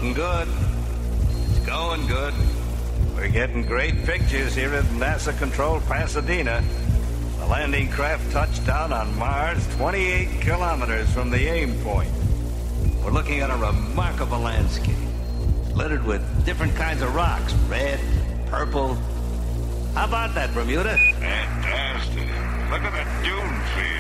looking good. It's going good. We're getting great pictures here at NASA Control Pasadena. The landing craft touched down on Mars 28 kilometers from the aim point. We're looking at a remarkable landscape, littered with different kinds of rocks, red, purple. How about that, Bermuda? Fantastic. Look at the dune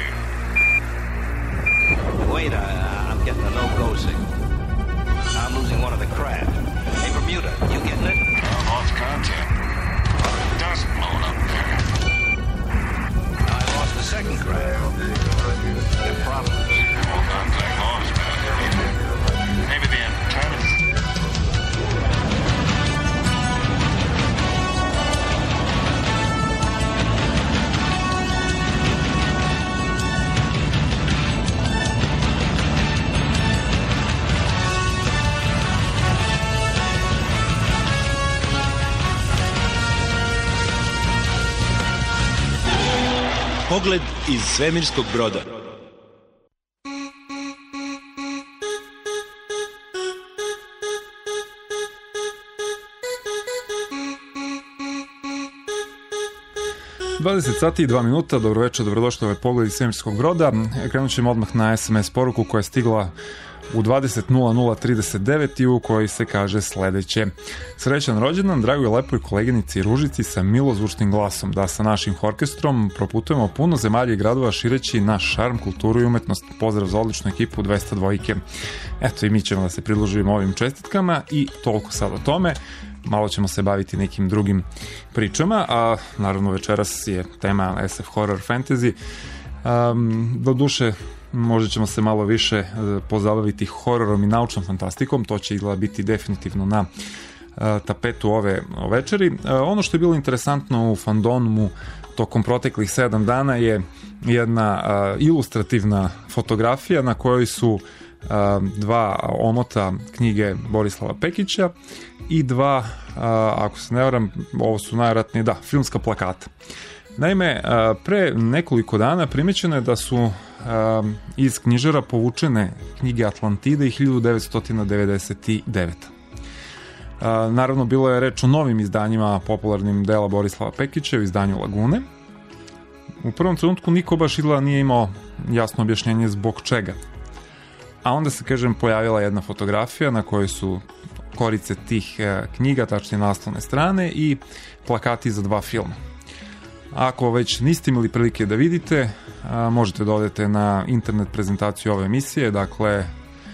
field. Wait, I'm getting a no-go signal. I'm losing one of the craft. Hey, Bermuda, you getting it? I lost contact. Dust blown up there. I lost the second craft. There are problems. Well, contact lost, man. Maybe the antennas. Pogled iz svemirskog broda. Sati i 2 minuta, dobro večer, dobrodošli u ovaj Pogled iz svemirskog broda. Krenut ćemo odmah na SMS poruku koja je stigla u 20:00:39 i u kojoj se kaže sledeće. Srećan rođendan, dragoj lepoj koleginici Ružici sa milozvučnim glasom, da sa našim orkestrom proputujemo puno zemalja i gradova šireći naš šarm, kulturu i umetnost. Pozdrav za odličnu ekipu 202. Eto, i mi ćemo da se pridružimo ovim čestitkama i toliko sad o tome. Malo ćemo se baviti nekim drugim pričama, a naravno večeras je tema SF Horror Fantasy. Do duše, možda ćemo se malo više pozabaviti hororom i naučnom fantastikom, to će izgleda biti definitivno na tapetu ove večeri. Ono što je bilo interesantno u fandomu tokom proteklih 7 dana je jedna ilustrativna fotografija na kojoj su dva omota knjige Borislava Pekića i dva, ako se ne varam, ovo su najvjerojatnije, filmska plakata. Naime, pre nekoliko dana primećeno je da su iz knjižara povučene knjige Atlantide i 1999. Naravno, bilo je reč o novim izdanjima popularnim dela Borislava Pekića u izdanju Lagune. U prvom trenutku niko baš izgleda nije imao jasno objašnjenje zbog čega. A onda se, kažem, pojavila jedna fotografija na kojoj su korice tih knjiga, tačnije naslovne strane i plakati za dva filma. Ako već niste imali prilike da vidite, možete da odete na internet prezentaciju ove emisije, dakle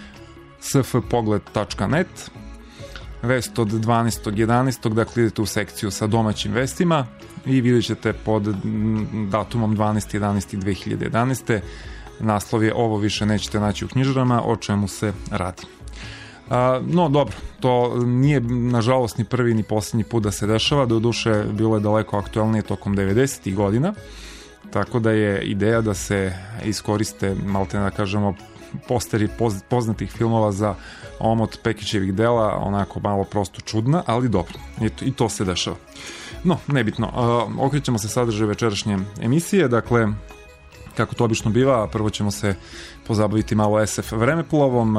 sfpogled.net, vest od 12.11. Dakle, idete u sekciju sa domaćim vestima i vidjet ćete pod datumom 12.11.2011. Naslov je "Ovo više nećete naći u knjižarama, o čemu se radi". No dobro, to nije nažalost ni prvi ni posljednji put da se dešava, do duše bilo je daleko aktualnije tokom 90. godina, tako da je ideja da se iskoriste, malte da kažemo, posteri poznatih filmova za omot Pekićevih dela, onako malo prosto čudna, ali dobro, i to se dešava. No, nebitno, okrećemo se sadržaju večerašnje emisije, dakle, kako to obično biva, prvo ćemo se pozabaviti malo SF vremeplovom,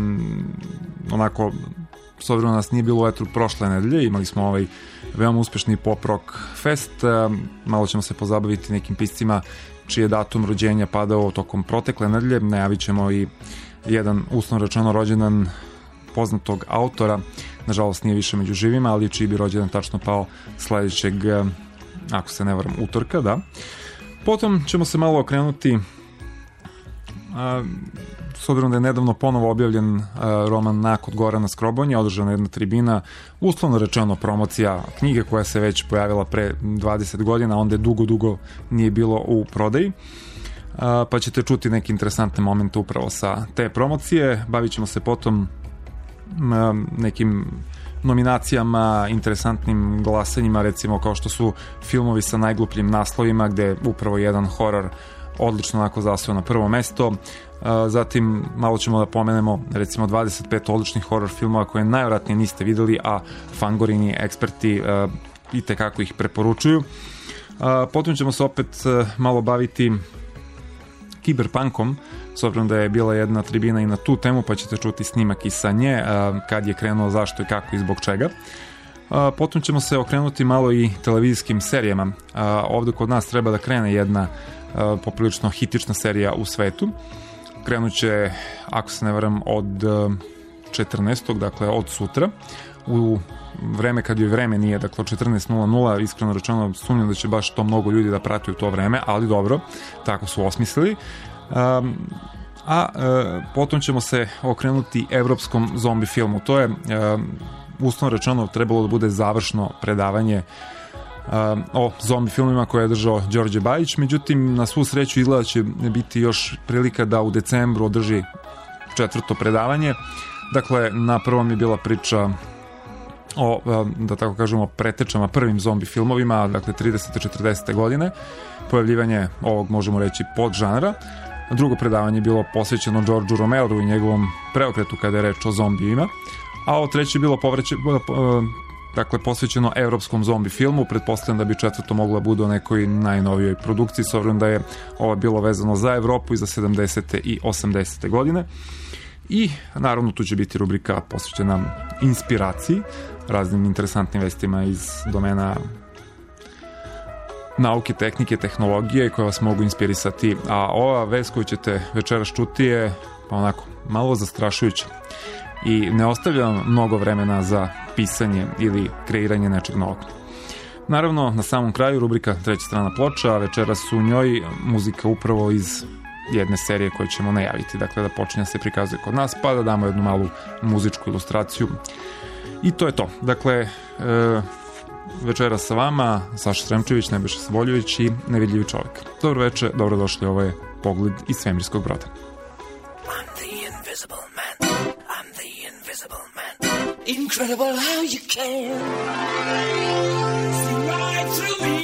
onako, s obzirom da nas nije bilo u etru prošle nedelje, imali smo ovaj veoma uspešni pop rock fest, malo ćemo se pozabaviti nekim piscima čiji je datum rođenja padao tokom protekle nedelje, najavit ćemo i jedan uslovno rečeno rođendan poznatog autora, nažalost nije više među živima, ali čiji bi rođendan tačno pao sledećeg, ako se ne varam, utorka, da. Potom ćemo se malo okrenuti, s obzirom da je nedavno ponovo objavljen roman Nak od Gorana Skrobonja, održana jedna tribina, uslovno rečeno promocija knjige koja se već pojavila pre 20 godina, onda je dugo nije bilo u prodaji, pa ćete čuti neke interesantne momente upravo sa te promocije. Bavit ćemo se potom nekim nominacijama, interesantnim glasanjima, recimo kao što su filmovi sa najglupljim naslovima, gde upravo jedan horor odlično onako zaseo na prvo mesto. Zatim malo ćemo da pomenemo recimo 25 odličnih horor filmova koje najvjerojatnije niste videli, a fangorini eksperti i tekako ih preporučuju. Potom ćemo se opet malo baviti kiberpunkom, s obzirom da je bila jedna tribina i na tu temu, pa ćete čuti snimak i sa nje, kad je krenuo, zašto i kako i zbog čega. Potom ćemo se okrenuti malo i televizijskim serijama. Ovde kod nas treba da krene jedna poprilično hitična serija u svetu. Krenut će, ako se ne varam, od 14. dakle od sutra, u vreme kad joj vreme nije, dakle 14:00, iskreno rečeno sumnjam da će baš to mnogo ljudi da prati u to vreme, ali dobro, tako su osmislili. Potom ćemo se okrenuti evropskom zombi filmu. To je, uslovno rečeno, trebalo da bude završno predavanje o zombi filmima koje je držao Đorđe Bajić, međutim na svu sreću izgleda će biti još prilika da u decembru održi 4. predavanje. Dakle, na prvom je bila priča o, da tako kažemo, pretečama prvim zombi filmovima, dakle 30. 40. godine, pojavljivanje ovog, možemo reći, podžanra. Drugo predavanje je bilo posvećeno Georgeu Romeru i njegovom preokretu kada je reč o zombijima, a ovo treće je bilo posvećeno evropskom zombi filmu. Pretpostavljam da bi 4. mogla bude o nekoj najnovijoj produkciji, s obzirom da je ovo bilo vezano za Evropu i za 70. i 80. godine. I naravno tu će biti rubrika posvećena inspiraciji, raznim interesantnim vestima iz domena nauke, tehnike, tehnologije koje vas mogu inspirisati. A ova vest koju ćete večeras čuti je onako malo zastrašujuća i ne ostavlja vam mnogo vremena za pisanje ili kreiranje nečeg novog. Naravno, na samom kraju rubrika Treća strana ploča, a večeras u njoj muzika upravo iz jedne serije koju ćemo najaviti, dakle da počinje se prikazuje kod nas, pa da damo jednu malu muzičku ilustraciju. I to je to. Dakle, večeras sa vama Saša Sremčević, Nebojša Saboljević i Nevidljivi čovjek. Dobro večer, dobrodošli, ovo je Pogled iz svemirskog broda. I'm the invisible man. I'm the invisible man. Incredible how you can see right through me.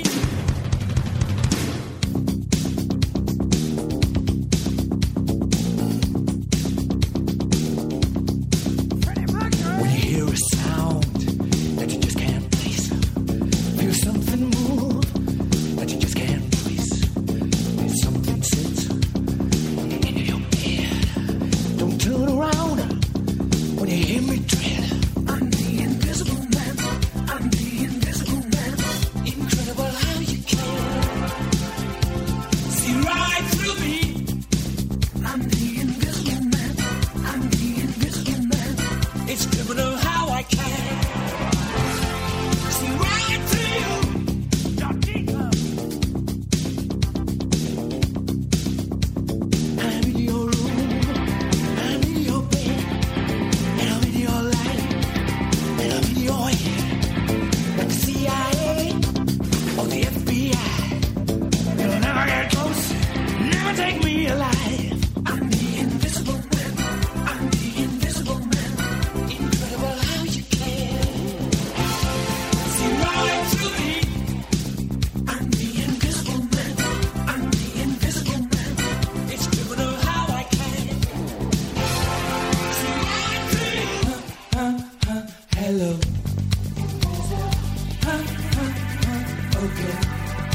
When you hear a sound that you just can't place, feel something move that you just can't trace, feel something sit in your head. Don't turn around when you hear me tread. I'm the invisible man. I'm the invisible man. Incredible how you can see right through me. I'm the invisible man. I'm the invisible man. It's criminal how I can see right through you. I'm in your room, I'm in your bed, and I'm in your life, and I'm in your head. Like the CIA or the FBI, you'll never get close, never take me alive. I'm the invisible man. I'm the invisible man. Incredible how you can see right through me. I'm the invisible man. I'm the invisible man. It's criminal how I can see right through you. Hello. Okay.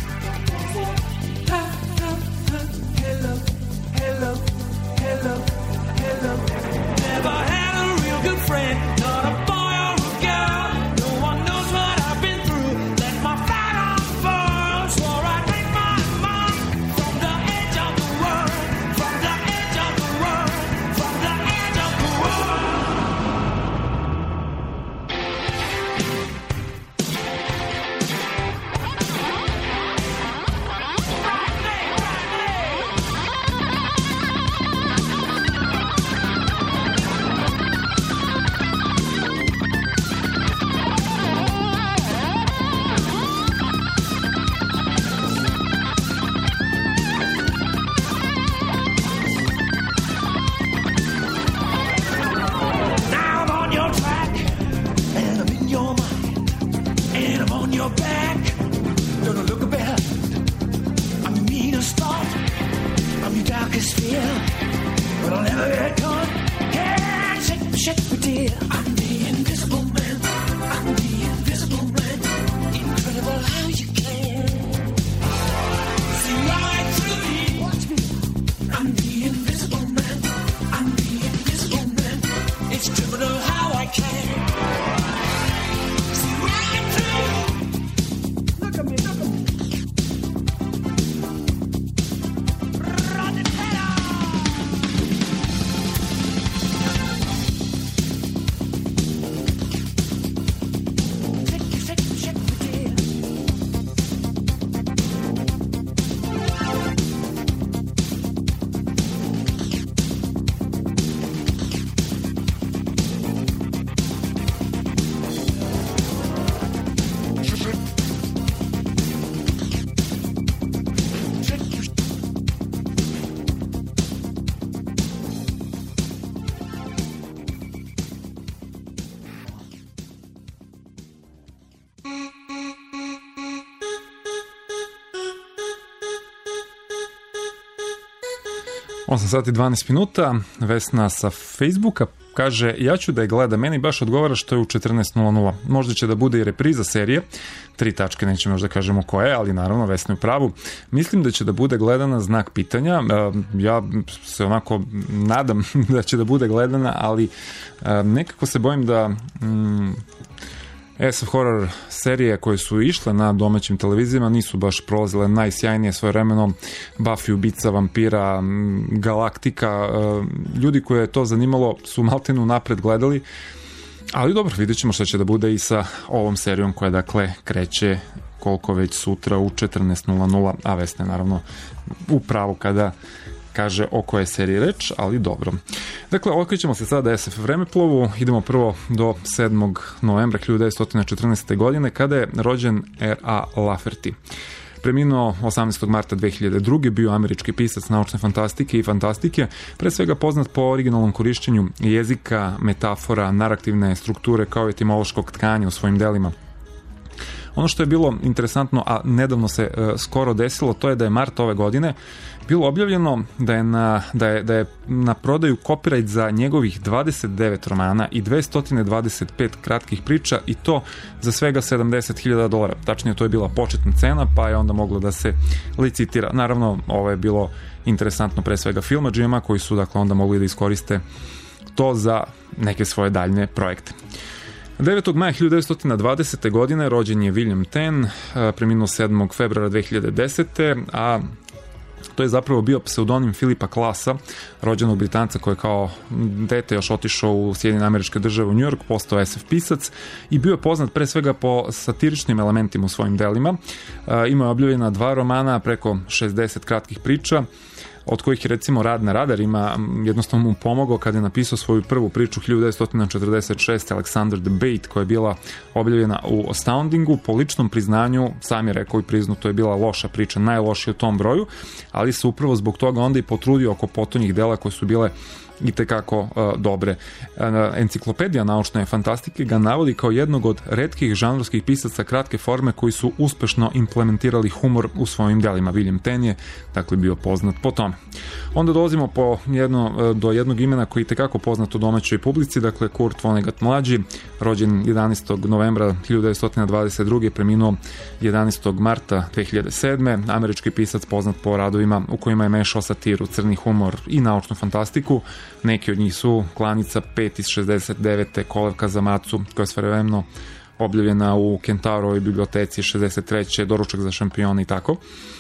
Hello. Hello. Hello. Hello. Never had a real good friend, not a boy or a girl. No one knows what I've been through. Let my flag unfurl. Swore I'd make my mark from the edge of the world, from the edge of the world, from the edge of the world. Now I'm on your track, and I'm in your mind, and I'm on your back. Don't look behind. I'm your meanest thought, I'm your darkest fear, but I'll never get caught. Can't shake me, dear. I'm the invisible man. I'm the invisible man. Incredible how you can see right through me. Watch me. 8 sati 12 minuta, Vesna sa Facebooka kaže, ja ću da je gleda, meni baš odgovara što je u 14.00. Možda će da bude i repriza serije, 3 tačke, nećemo još da kažemo koje, ali naravno Vesna je u pravu. Mislim da će da bude gledana, znak pitanja. Ja se onako nadam da će da bude gledana, ali nekako se bojim da SF horror serije koje su išle na domaćim televizijama nisu baš prolazile najsjajnije svojevremeno. Buffy, ubica vampira, Galaktika, ljudi koje je to zanimalo su maltenu napred gledali, ali dobro, vidjet ćemo šta će da bude i sa ovom serijom koja dakle kreće koliko već sutra u 14.00, a Vesna je naravno u pravu kada kaže o koje seriji reč, ali dobro. Dakle, okrećemo se sada SF vremeplovu, idemo prvo do 7. novembra 1914. godine, kada je rođen R.A. Lafferty. Preminuo 18. marta 2002. bio američki pisac naučne fantastike i fantastike, pre svega poznat po originalnom korišćenju jezika, metafora, naraktivne strukture kao i etimološkog tkanja u svojim delima. Ono što je bilo interesantno, a nedavno se skoro desilo, to je da je mart ove godine bilo objavljeno da je na prodaju copyright za njegovih 29 romana i 225 kratkih priča, i to za svega $70,000. Tačnije, to je bila početna cena, pa je onda moglo da se licitira. Naravno, ovo je bilo interesantno pre svega filmadžijama koji su dakle onda mogli da iskoriste to za neke svoje daljne projekte. 9. maja 1920. godine rođen je William Tenn, preminuo 7. februara 2010. a to je zapravo bio pseudonim Filipa Klasa, rođenog Britanca koji je kao dete još otišao u Sjedinjene Američke Države u New York, postao SF pisac i bio je poznat pre svega po satiričnim elementima u svojim delima. Imao je objavljena 2 romana, preko 60 kratkih priča, od kojih je recimo Rad na radarima jednostavno mu pomogao kada je napisao svoju prvu priču 1946. Alexander the Bait, koja je bila objavljena u Astoundingu. Po ličnom priznanju, sam je rekao i priznao, to je bila loša priča, najlošija u tom broju, ali se upravo zbog toga onda i potrudio oko potonjih dela koje su bile i tekako dobre. Enciklopedija naučne fantastike ga navodi kao jednog od retkih žanrovskih pisaca kratke forme koji su uspešno implementirali humor u svojim delima. William Tenn je dakle bio poznat po tome. Onda dolazimo do jednog imena koji je tekako poznat u domaćoj publici, dakle Kurt Vonnegut mlađi, rođen 11. novembra 1922. preminuo 11. marta 2007. Američki pisac poznat po radovima u kojima je mešao satiru, crni humor i naučnu fantastiku. Neki od njih su Klanica 5 iz 69. Kolevka za macu, koja je svojevremeno objavljena u Kentaurovoj biblioteci 63. Doručak za šampione i tako.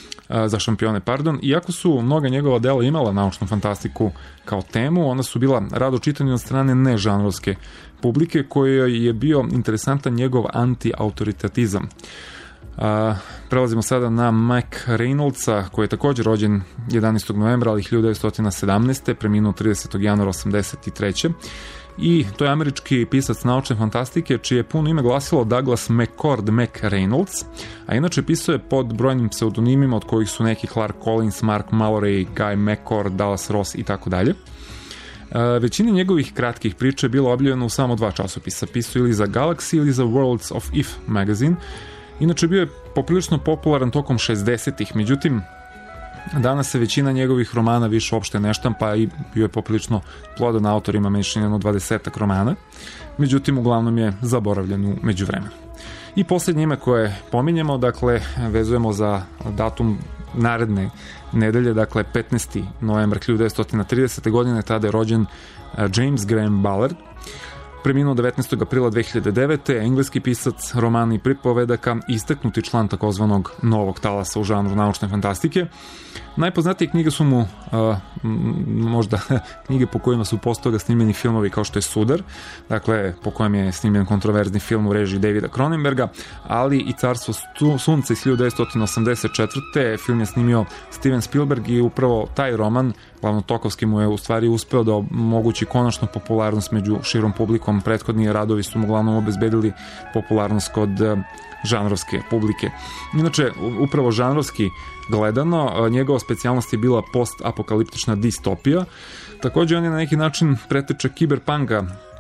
Iako su mnoga njegova dela imala naučnu fantastiku kao temu, ona su bila rado čitani od strane nežanrovske publike, kojoj je bio interesantan njegov anti-autoritatizam. Prelazimo sada na Mac Reynoldsa, koji je također rođen 11. novembra, ali 1917. preminuo 30. januara 83. I to je američki pisac naučne fantastike, čije puno ime glasilo Douglas McCord McReynolds, a inače pisao je pod brojnim pseudonimima, od kojih su neki Clark Collins, Mark Mallory, Guy McCord, Dallas Ross i tako dalje. Većina njegovih kratkih priča je bilo objavljeno u samo 2 časopisa, pisao ili za Galaxy ili za Worlds of If magazine. Inače bio je poprilično popularan tokom 60-ih, međutim danas se većina njegovih romana više uopšte ne štampa i bio je poprilično plodan autor, ima mišljenje 20 romana, međutim uglavnom je zaboravljen u međuvremenu. I posljednje ime koje pominjemo, dakle vezujemo za datum naredne nedelje, dakle 15. novembar 1930. godine, tada je rođen James Graham Ballard. Preminuo 19. aprila 2009. engleski pisac romana i pripovedaka, istaknuti član takozvanog novog talasa u žanru naučne fantastike. Najpoznatije knjige su mu možda knjige po kojima su posle toga snimljeni filmovi kao što je Sudar, dakle po kojem je snimljen kontroverzni film u režiji Davida Cronenberga, ali i Carstvo sunca iz 1984. Film je snimio Steven Spielberg i upravo taj roman, glavno Tokovski, mu je u stvari uspeo da omogući konačnu popularnost među širom publikom. Prethodni radovi su mu uglavnom obezbedili popularnost kod žanrovske publike. Inače, upravo žanrovski gledano, njegova specijalnost je bila post-apokaliptična distopija. Također on je na neki način preteča kiberpunka,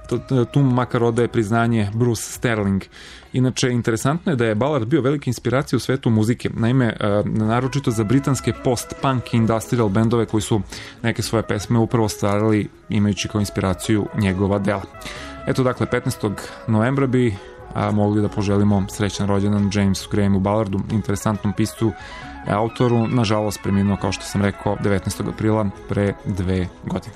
tu makar odaje priznanje Bruce Sterling. Inače, interesantno je da je Ballard bio velika inspiracija u svetu muzike. Naime, naročito za britanske post-punk industrial bendove koji su neke svoje pesme upravo stvarali imajući kao inspiraciju njegova dela. Eto, dakle, 15. novembra bi mogli da poželimo srećan rođendan Jamesu Grahamu Ballardu, interesantnom piscu, autoru, nažalost preminuo, kao što sam rekao, 19. aprila pre 2 godine.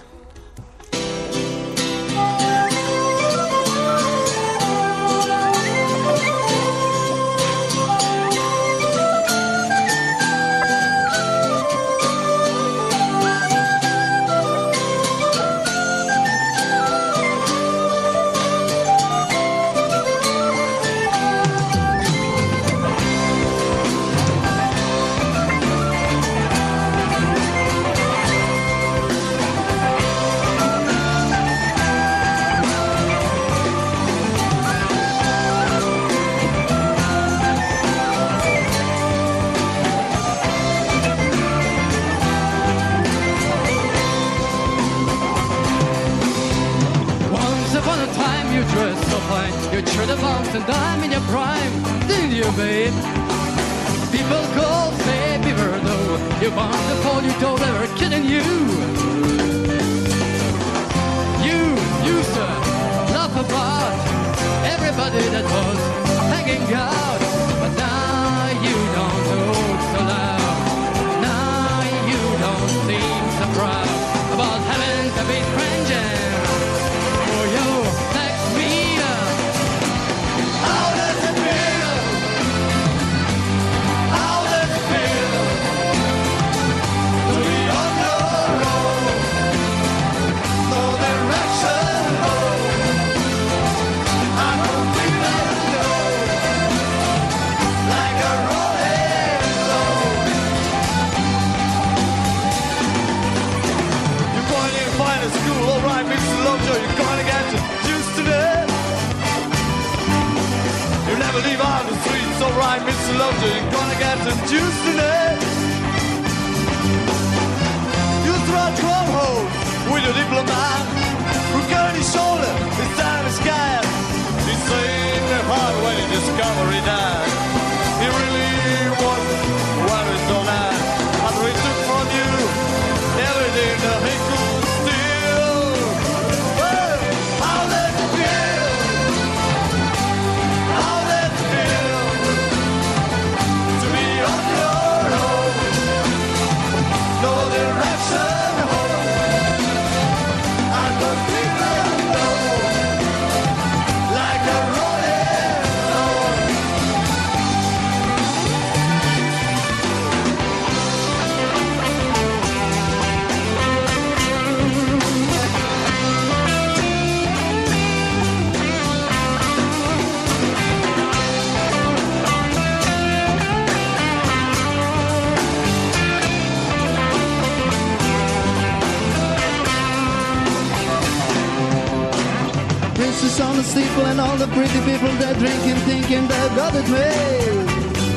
On the steeple and all the pretty people they're drinking, thinking they've got it made.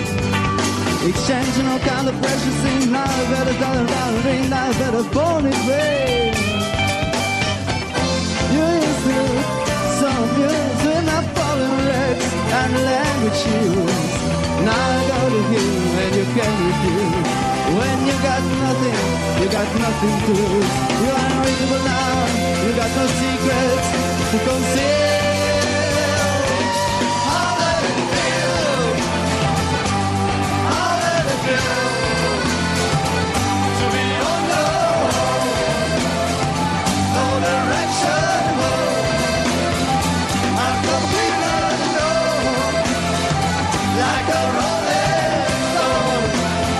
Exchanging all kind of precious things. Now I better dollar ring, now I better phone it rain. You used to some views when I fall in wrecks and language shoes. Now I go to you and you can refuse. When you got nothing to lose. You are unreachable now, you got no secrets to conceal. How let it feel? How let it feel? To be on your own, no direction home. I'm completely alone, like a rolling stone.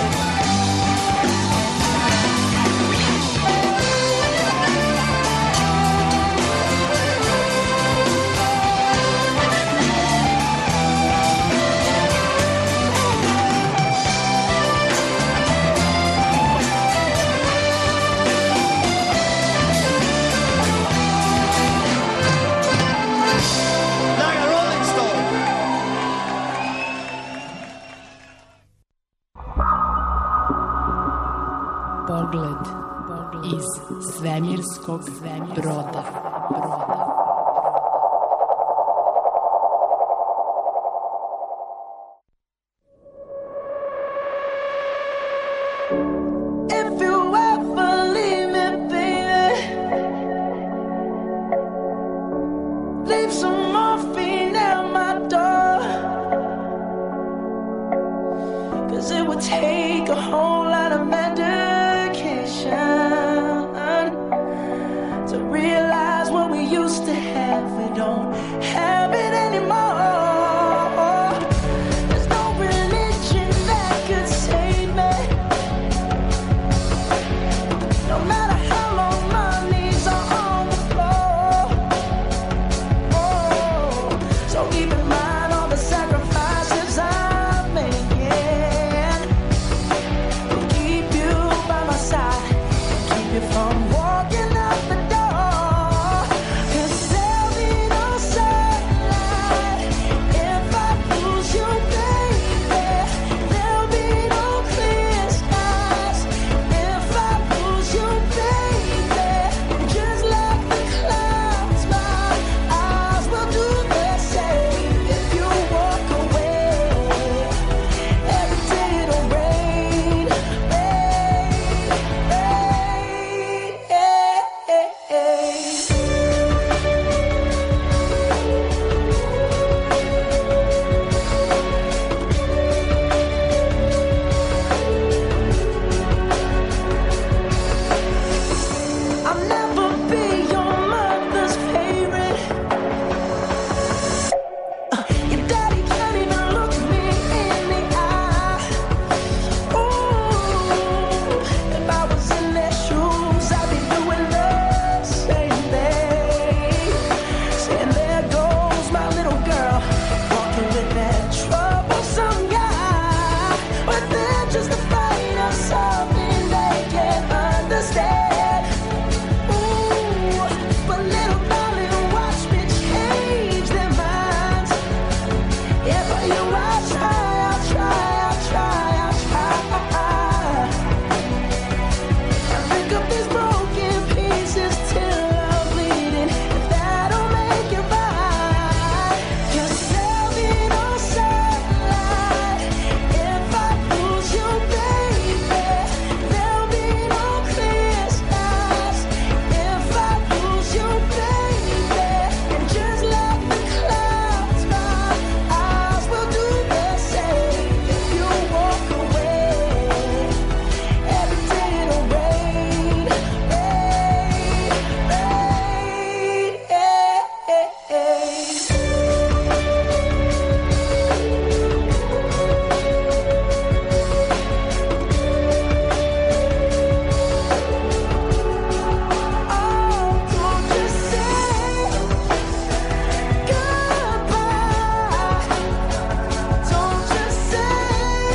Pogled iz svemirskog broda. If you ever leave me, baby, leave some morphine at my door. 'Cause it would take a whole lot of medication to realize what we used to have. We don't have it anymore. There's no religion that could save me. No matter how long my knees are on the floor. Oh, so keep in mind all the sacrifices I'm making to keep you by my side and keep you from walking out the door. 'Cause there'll be no sunlight if I lose you, baby. There'll be no clear skies if I lose you, baby. Just like the clouds, my eyes will do the same. If you walk away, every day it'll rain, rain, rain. I'll never be your mother's favorite. Your daddy can't even look me in the eye. Ooh, if I was in their shoes, I'd be doing the same thing. Saying there goes my little girl, walking with that troublesome guy. But they're just afraid of something they can't understand. Ooh, but little darling, watch me change their minds. Yeah, but you, I'll try, I'll try, I'll try, I'll try. I pick up these broken pieces till I'm bleeding. If that'll make it right. 'Cause there'll be no sunlight if I lose you, baby. There'll be no clear skies if I lose you, baby. And just like the clouds, my eyes will do the same. If you walk away, every day it'll rain, rain, Oh, don't just say goodbye. Don't just say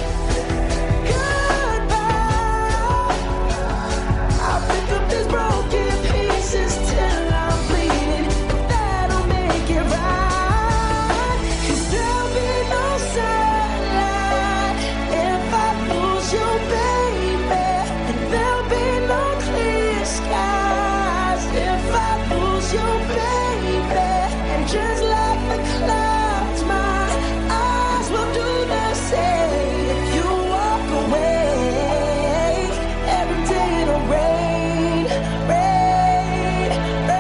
goodbye. I'll pick up these broken pieces till I'm bleeding. That'll make it right. 'Cause there'll be no sunlight if I lose you, baby. And there'll be no clear skies if I lose you, baby. And just like the clouds, my eyes will do the same. If you walk away, every day it'll rain, rain,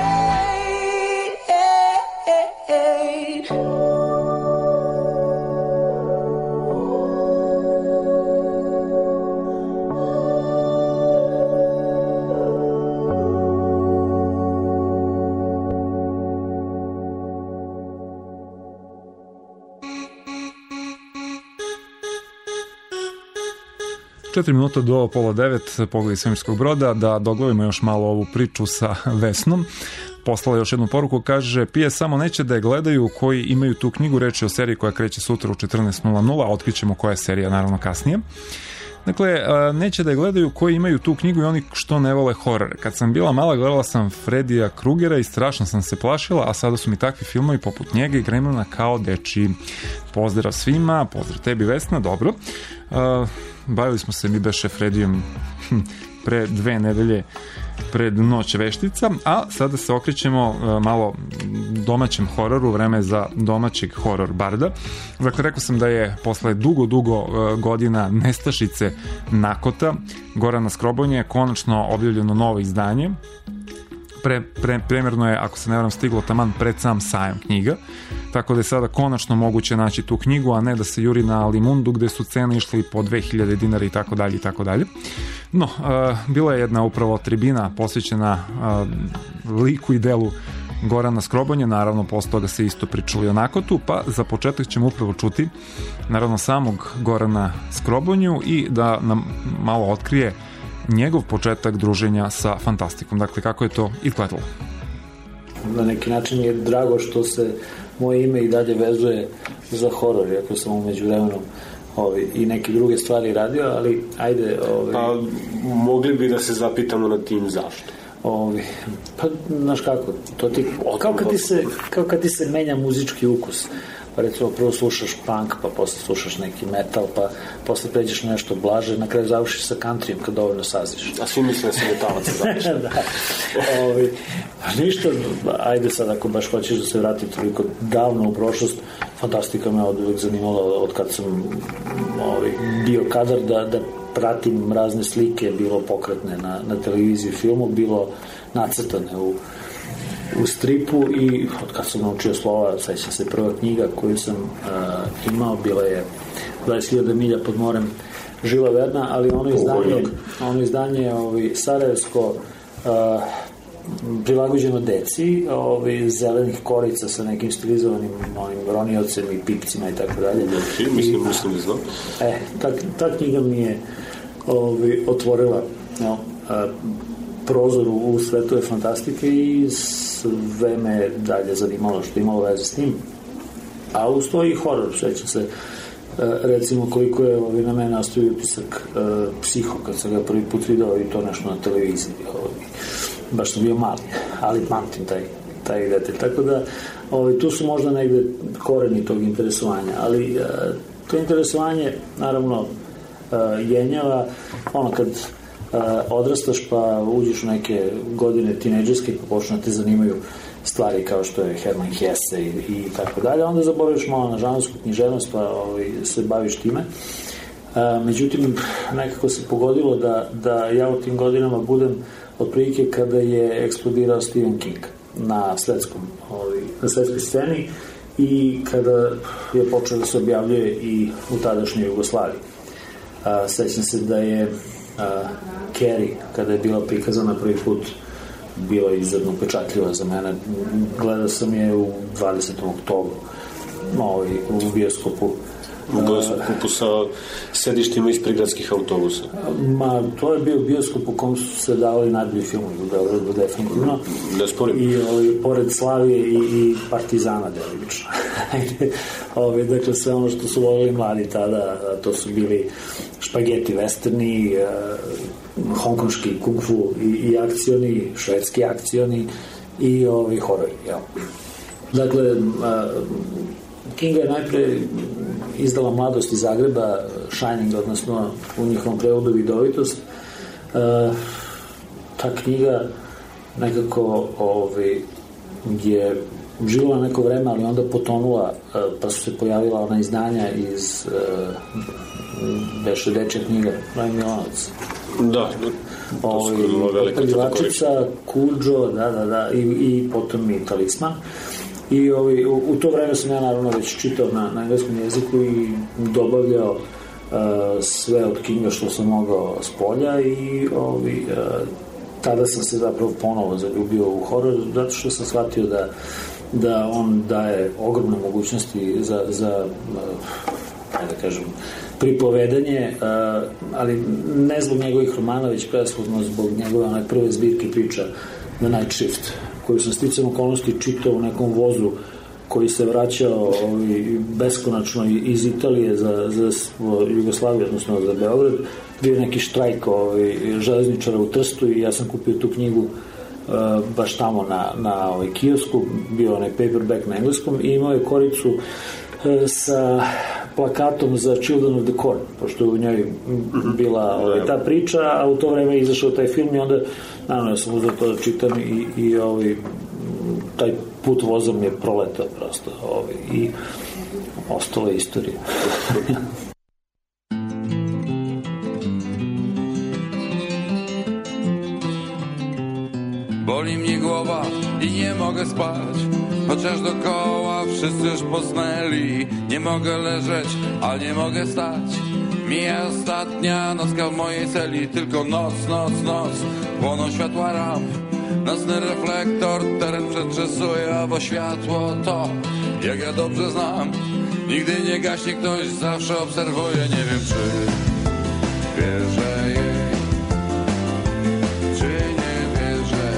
rain. Četiri minuta do pola 9, Pogled iz svemirskog broda, da doglavimo još malo ovu priču sa Vesnom. Poslala još jednu poruku, kaže: Pije samo neće da je gledaju koji imaju tu knjigu, reč je o seriji koja kreće sutra u 14:00, a otkrićemo koja je serija naravno kasnije. Dakle, neće da je gledaju koji imaju tu knjigu i oni što ne vole horor. Kad sam bila mala, gledala sam Fredija Krugera i strašno sam se plašila, a sada su mi takvi filmovi poput njega i Gremlina kao dečiji. Pozdrav svima, pozdrav tebi Vesna, dobro. Bavili smo se mi beše Fredijom pre 2 nedelje pred Noć veštica, a sada se okrećemo malo domaćem hororu, vreme za domaćeg horor barda. Dakle, rekao sam da je posle dugo godina nestašice nakota Gorana Skrobonje konačno objavljeno novo izdanje. Premjerno je, ako se ne varam, stiglo taman pred sam sajam knjiga, tako da je sada konačno moguće naći tu knjigu, a ne da se juri na Limundu gde su cene išli po 2000 dinara i tako dalje i tako dalje. No, bila je jedna upravo tribina posvećena liku i delu Gorana Skrobonje, naravno posle toga se isto pričali o nakotu, pa za početak ćemo upravo čuti naravno samog Gorana Skrobonju i da nam malo otkrije njegov početak druženja sa fantastikom. Dakle, kako je to izgledalo? Na neki način je drago što se moje ime i dalje vezuje za horor, iako sam umeđu vremenu i neke druge stvari radio, ali ajde... Pa mogli bi da se zapitamo na tim zašto? Pa, znaš kako, to ti, kao kad ti se menja muzički ukus. Pa recimo prvo slušaš punk, pa posle slušaš neki metal, pa posle pređeš na nešto blaže, na kraju završiš sa countryjem kad dovoljno saziš. A svi misle da se metalaca završi. Da. Ništa, ajde sad ako baš hoćeš da se vrati toliko davno u prošlost, fantastika me od uvek zanimala od kad sam bio kadar da pratim razne slike, bilo pokretne na televiziji, filmu, bilo nacrtane u stripu i od kad sam naučio slova, sećam se prva knjiga koju sam imao, bila je 20.000 milja pod morem Žila Verna, ali ono izdanje sarajevsko prilagođeno deci, zelenih korica sa nekim stilizovanim roniocem i pipcima i tako dalje. Mislim da znam. Ta knjiga mi je otvorila prozor u svetove fantastike i sve me dalje zanimalo što je imalo veze s njim. A uz to i horor, sećam se recimo koliko je na mene ostavio utisak Psiho kad sam ga prvi put video i to nešto na televiziji. Baš sam bio mali, ali pamtim taj detalj. Tako da tu su možda negde koreni tog interesovanja, ali to interesovanje naravno jenjava kad odrastaš pa uđeš u neke godine tinejdžerske pa počne te zanimaju stvari kao što je Hermann Hesse i tako dalje, onda zaboraviš malo na žanrovsku književnost pa se baviš time. Međutim, nekako se pogodilo da ja u tim godinama budem otprilike kada je eksplodirao Stephen King na svetskoj sceni i kada je počeo da se objavljuje i u tadašnjoj Jugoslaviji. Sećam se da je Carrie, kada je bila prikazana prvi put, bila izuzetno upečatljiva za mene. Gledao sam je u 20. oktobru u bioskopu. Gledao sam kupu sa sedištima iz prigradskih autobusa. To je bio bioskop u kom su se davali najbolji filmovi u Beogradu, definitivno. Ne sporim. I pored Slavije i Partizana delimično. Dakle, sve ono što su voljeli mladi tada, to su bili špageti westerni, hongkonški kung fu i akcioni, švedski akcioni i horori. Dakle, Kinga je najpre izdala Mladost iz Zagreba, Shining, odnosno u njihovom prevodu Vidovitost. Ta knjiga nekako je živjela neko vreme, ali onda potonula, pa su se pojavila ona izdanja iz beše dečja knjiga, Novi Milanovac. Da, to su bilo velika Plivačica, Kuđo, da, i potom i Talisman. I u to vreme sam ja naravno već čitao na engleskom jeziku i dobavljao sve od Kinga što sam mogao s polja i tada sam se zapravo ponovo zaljubio u horor, zato što sam shvatio da on daje ogromne mogućnosti za da kažem, pripovedanje, ali ne zbog njegovih romana, već preshodno zbog njegove one prve zbirke priča The Night Shift, koju sam sticam okolnosti čitao u nekom vozu koji se vraćao beskonačno iz Italije za Jugoslaviju, odnosno za Beograd. Bio je neki štrajk železničara u Trstu i ja sam kupio tu knjigu baš tamo na kiosku, bio onaj paperback na engleskom i imao je koricu sa plakatom za Children of the Corn, pošto je u njoj bila ta priča, a u to vreme je izašao taj film i onda, naravno, ja sam uzeo to da čitam i taj put vozom je proletao prosto i ostala je istorija. Boli mnie głowa i nie mogę spać, chociaż dookoła wszyscy już posnęli. Nie mogę leżeć, a nie mogę stać. Mija ostatnia nocka w mojej celi, tylko noc, noc, noc. Płoną światła ramp, nocny reflektor, teren przetrzesuje, bo światło to, jak ja dobrze znam, nigdy nie gaśnie ktoś, zawsze obserwuje. Nie wiem, czy wierzę jej, czy nie wierzę.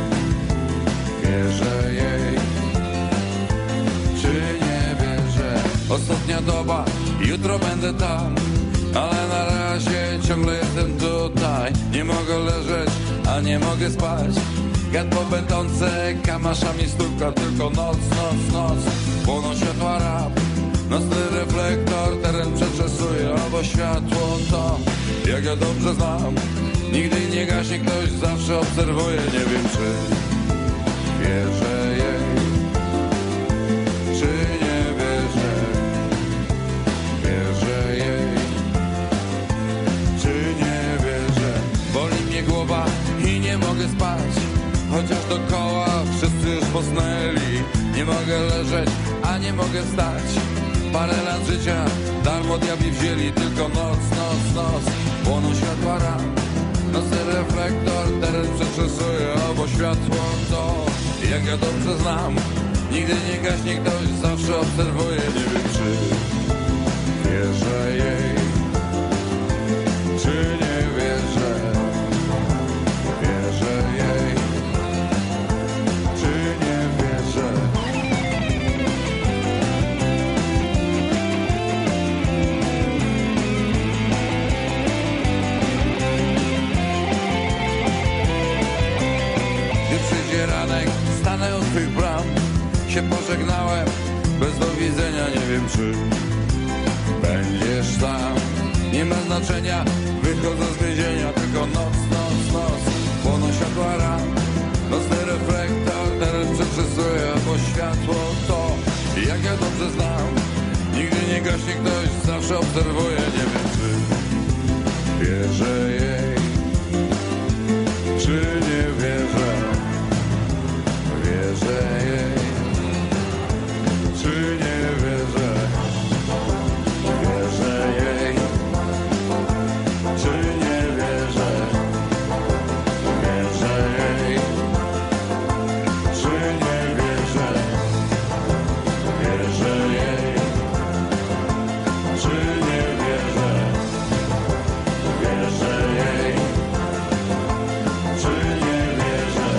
Wierzę jej, czy nie wierzę. Ostatnia doba, jutro będę tam, ale na razie ciągle jestem tutaj. Nie mogę leżeć, a nie mogę spać. Gad po będące kamaszami stuka, tylko noc, noc, noc. Płoną światła rap, nocny reflektor, teren przetrzesuje, bo światło to, jak ja dobrze znam, nigdy nie gaśnie ktoś, zawsze obserwuje. Nie wiem, czy wierzę jej, czy nie wierzę. Wierzę jej, czy nie wierzę. Boli mnie głowa i nie mogę spać, chociaż dookoła wszyscy już posnęli. Nie mogę leżeć, a nie mogę stać. Parę lat życia darmo diabli wzięli, tylko noc, noc, noc. Płoną światła ram, nocny reflektor, teren przetrzesuje, bo światło to, jak ja dobrze znam, nigdy nie gaśnie ktoś, zawsze obserwuje. Nie wiem, czy wierzę jej, czy nie wierzę. Wierzę jej, czy nie wierzę. Gdy przyjdzie ranek, stanę u twych bram, się pożegnałem, bez do widzenia. Nie wiem, czy będziesz tam. Nie ma znaczenia, wychodzę z więzienia, tylko noc, noc, noc. Płoną światła ram, nocny reflektor, teren przetrzesuje, bo światło to, jak ja dobrze znam, nigdy nie gaśnie ktoś, zawsze obserwuje. Nie wiem, czy wierzę jej, czy nie wierzę. Wierzę jej, czy nie wierzę. Wierzę jej, czy nie wierzę. Wierzę jej, czy nie wierzę. Wierzę jej, czy nie wierzę. Wierzę jej, czy nie wierzę.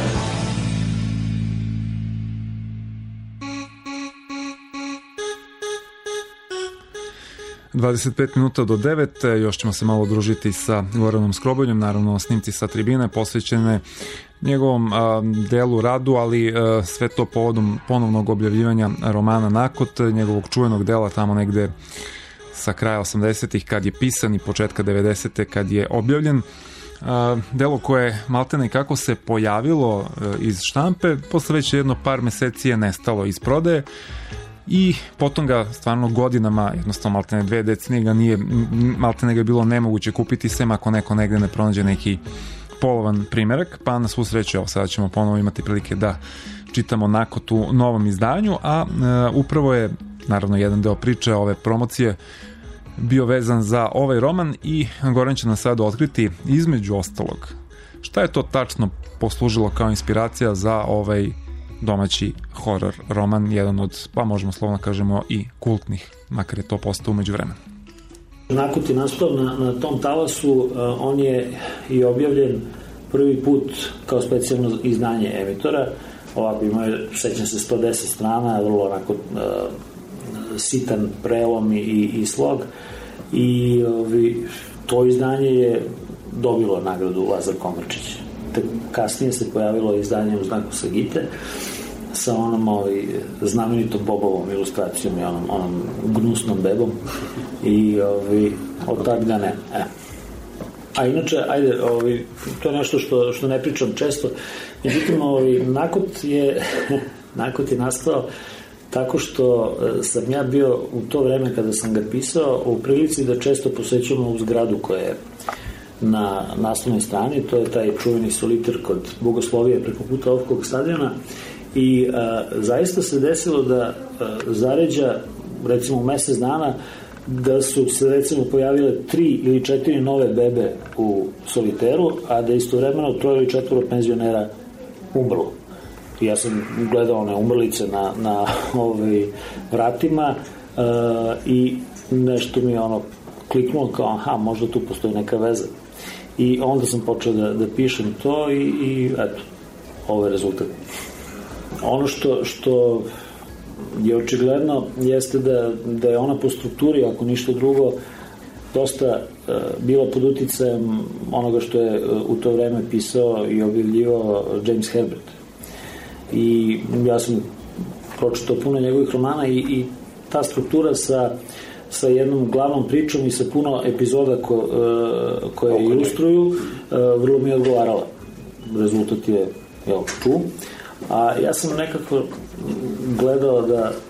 25 minuta do 9, još ćemo se malo družiti sa Goranom Skroboljom, naravno snimci sa tribine posvećene njegovom delu, radu, ali sve to povodom ponovnog objavljivanja romana Nakot, njegovog čuvenog dela tamo negde sa kraja 80-ih kad je pisan i početka 90-te kad je objavljen. Delo koje maltene kako se pojavilo iz štampe, posle već jedno par meseci je nestalo iz prodaje i potom ga stvarno godinama, jednostavno maltene 2 decenije ga nije, maltene ga je bilo nemoguće kupiti, sem ako neko negde ne pronađe neki polovan primerak, pa na svu sreću, evo sada ćemo ponovo imati prilike da čitamo Nakot u novom izdanju, a upravo je naravno jedan deo priče ove promocije bio vezan za ovaj roman i Goran će nam sada otkriti između ostalog šta je to tačno poslužilo kao inspiracija za ovaj domaći horor roman, jedan od, pa možemo slovno kažemo, i kultnih, makar je to postao umeđu vremena. Nakot je nastao na tom talasu, on je i objavljen prvi put kao specijalno izdanje Emitora, ovako ima, sećam se, 110 strana, vrlo onako sitan prelom i slog, i to izdanje je dobilo nagradu Lazar Komarčić. Kasnije se pojavilo izdanje U znaku Sagite, sa onom znamenitom Bobovom ilustracijom i onom gnusnom bebom i od tad ga ne. A inače, ajde, to je nešto što ne pričam često, međutim, nakot je nastao tako što sam ja bio u to vreme kada sam ga pisao u prilici da često posećujemo ovu zgradu koja je na naslovnoj strani, to je taj čuveni soliter kod Bogoslovije preko puta Ovkog stadiona i zaista se desilo da zaređa recimo u mesec dana da su se recimo pojavile 3 ili 4 nove bebe u soliteru, a da istovremeno 3 ili 4 penzionera umrlo. Ja sam gledao one umrlice na vratima i nešto mi kliknulo kao možda tu postoji neka veza. I onda sam počeo da pišem to i eto, ovo je rezultat. Ono što je očigledno jeste da je ona po strukturi, ako ništa drugo, dosta bila pod uticajem onoga što je u to vreme pisao i objavljivao James Herbert. I ja sam pročitao puno njegovih romana i ta struktura sa jednom glavnom pričom i sa puno epizoda koje ilustruju vrlo mi je odgovarala. Rezultat je tu. A ja sam nekako gledao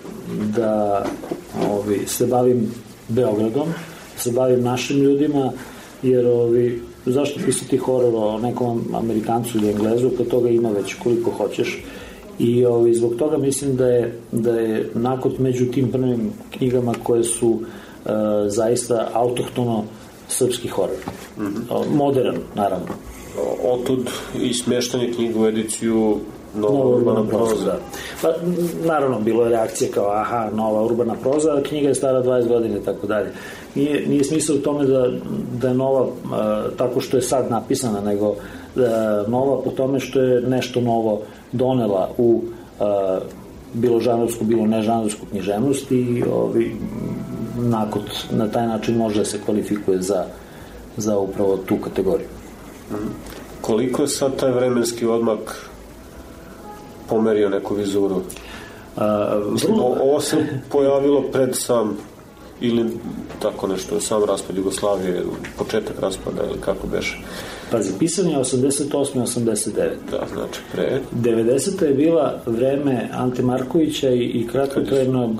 da se bavim Beogradom, se bavim našim ljudima, jer zašto pisati horor o nekom Amerikancu ili Englezu, kad toga ima već koliko hoćeš. I zbog toga mislim da je nakon među tim prvim knjigama koje su zaista autohtono srpski horor. Modern, naravno. Otud i smeštanje knjiga u ediciju Nova urbana proza. Da. Pa, naravno, bilo je reakcija kao nova urbana proza, a knjiga je stara 20 godina i tako dalje. Nije smisao u tome da je nova tako što je sad napisana, nego nova po tome što je nešto novo donela u bilo žanrovsku, bilo nežanrovsku književnost i na taj način može da se kvalifikuje za upravo tu kategoriju. Koliko je sad taj vremenski odmak pomerio neku vizuru? Mislim, ovo se pojavilo pred sam ili tako nešto, sam raspad Jugoslavije, početak raspada ili kako beše? Pazi, pisan je 88. 89. Da, znači pre. 90. je bila vreme Ante Markovića i kratkotrajnog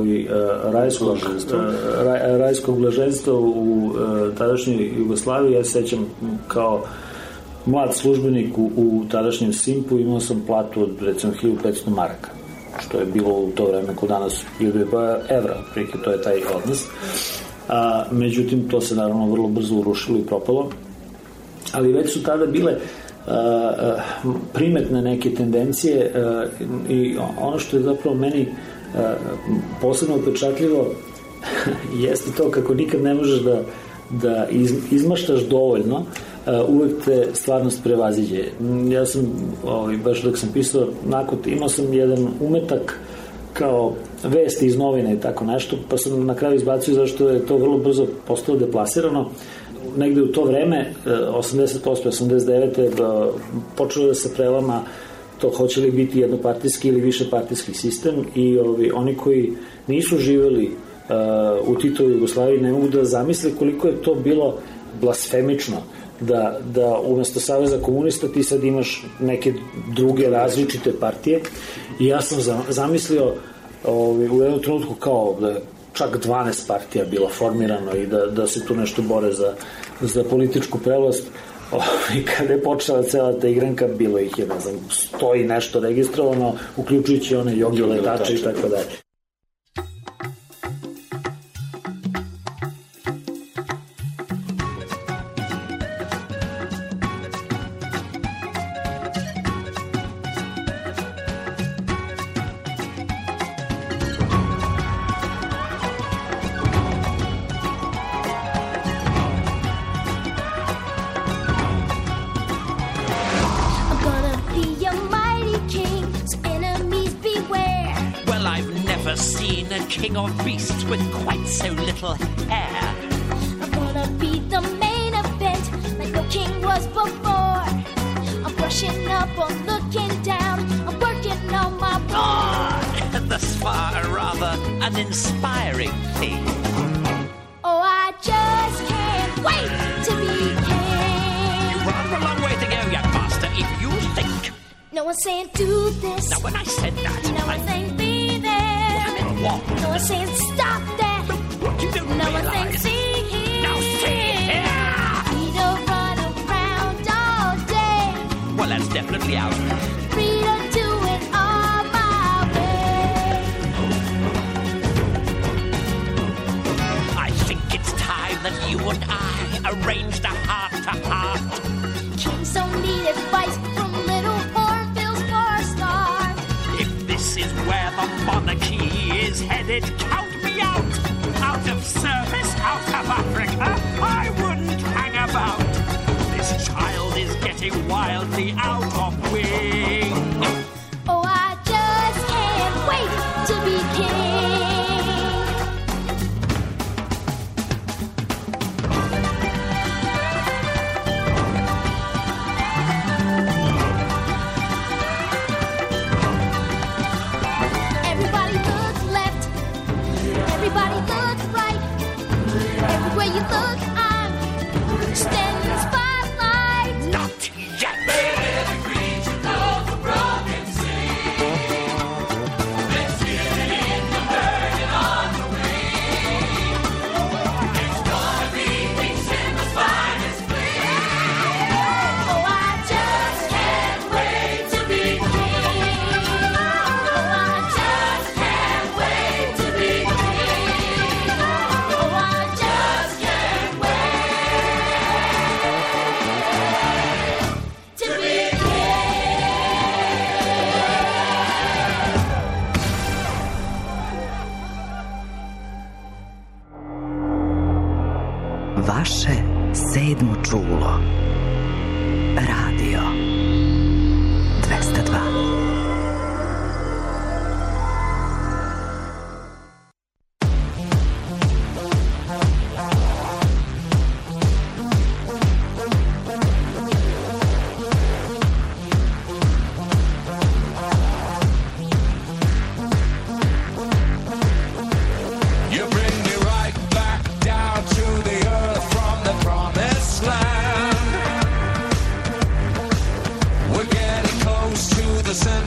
rajskog blaženstva u tadašnjoj Jugoslaviji. Ja se sećam kao mlad službenik u tadašnjem Simpu, imao sam platu od recimo 1500 maraka, što je bilo u to vreme kod danas 1000 evra, prike, to je taj odnos. Međutim, to se naravno vrlo brzo urušilo i propalo, ali već su tada bile primetne neke tendencije i ono što je zapravo meni posebno upečatljivo jeste to kako nikad ne možeš da izmaštaš dovoljno, uvek te stvarnost prevaziđe. Ja sam, baš dok sam pisao, imao sam jedan umetak kao vesti iz novina i tako nešto, pa sam na kraju izbacio zašto je to vrlo brzo postalo deplasirano. Negde u to vreme, 88. 89. počelo da se prelama to hoće li biti jednopartijski ili višepartijski sistem i oni koji nisu živeli u Titovoj Jugoslaviji ne mogu da zamisle koliko je to bilo blasfemično da umesto Saveza komunista ti sad imaš neke druge različite partije i ja sam zamislio u jednom trenutku kao da je čak 12 partija bilo formirano i da se tu nešto bore za političku prevlast. I kada je počela cela ta igranka, bilo ih je, ne znam, 100 i nešto registrovano, uključujući one jogi letače i tako dalje. King of beasts with quite so little hair. I'm gonna be the main event like no king was before. I'm brushing up on looking down. I'm working on my inspiring thing. Oh, I just can't wait to be king. You've rather a long way to go, young master, if you think. No one's saying do this. Now, when I said that, no one's saying be there. Well, I meant what? No one's saying stop that. What you don't no one's saying see here. Now see here. We don't run around all day. Well, that's definitely out. Free to do it all my way. I think it's time that you and I arranged a heart-to-heart. Kings don't need advice from little hornbills for a start. If this is where the monarchy is headed, count me out. Out of service, out of Africa, I wouldn't hang about. This child is getting wildly out of wing. Oh, I just can't wait to be king. Everybody look left. Everybody look right. Everywhere you look, I'm standing in the spotlight. Not yet. Every creature of the broken sea. Let's hear it in the burden on the wing. It's gonna be things in the finest bling. Oh, I just can't wait to be king. Oh, I just can't wait to be king. Oh, I just can't wait to be Vaše sedmo čulo. Radio 202. You bring me right back down to the earth from the promised land. We're getting close to the center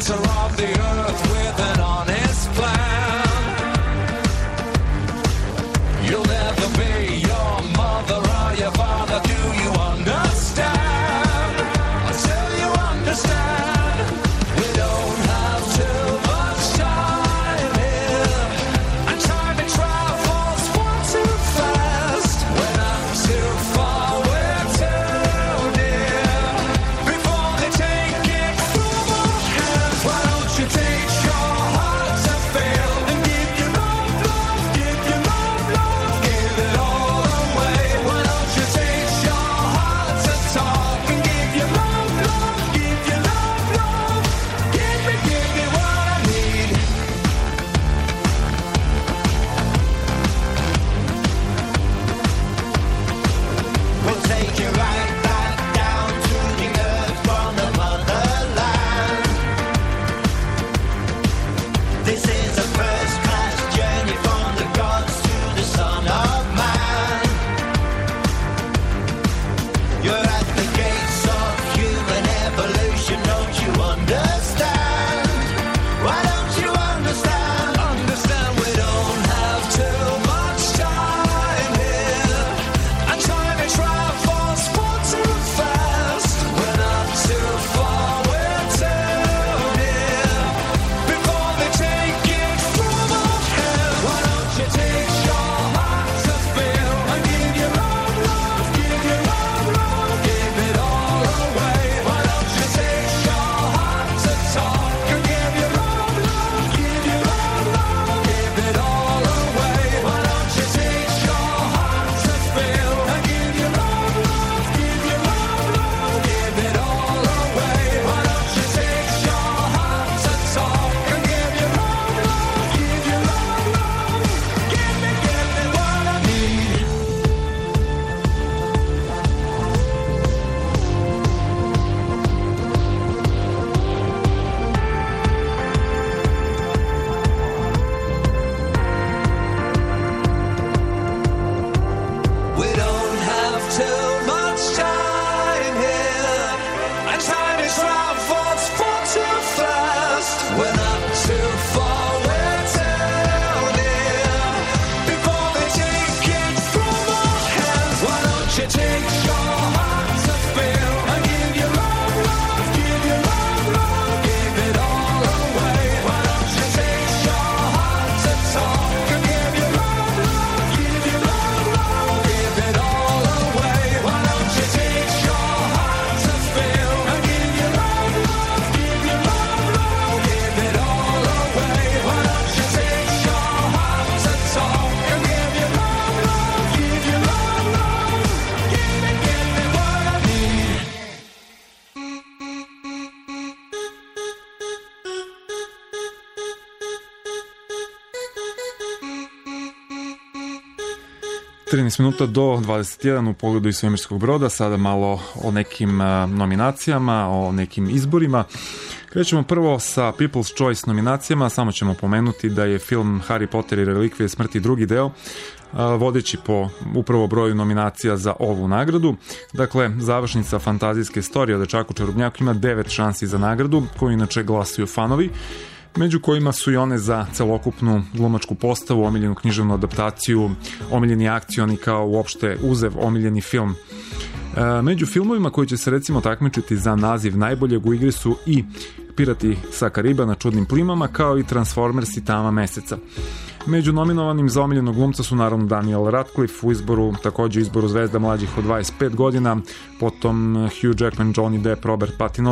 13 minuta do 21 u pogledu iz svemirskog broda. Sada malo o nekim nominacijama, o nekim izborima. Krećemo prvo sa People's Choice nominacijama. Samo ćemo pomenuti da je film Harry Potter i relikvije smrti drugi deo vodeći po upravo broju nominacija za ovu nagradu. Dakle, završnica fantazijske istorije o dečaku čarobnjaku ima 9 šansi za nagradu, koju inače glasuju fanovi, među kojima su i one za celokupnu glumačku postavu, omiljenu književnu adaptaciju, omiljeni akcioni kao uopšte uzev, omiljeni film. Među filmovima koji će se recimo takmičiti za naziv najboljeg u igri su i Pirati sa Kariba na čudnim plimama, kao i Transformersi Tama meseca. Među nominovanim za omiljenog glumca su naravno Daniel Radcliffe u izboru, takođe izboru zvezda mlađih od 25 godina, potom Hugh Jackman, Johnny Depp, Robert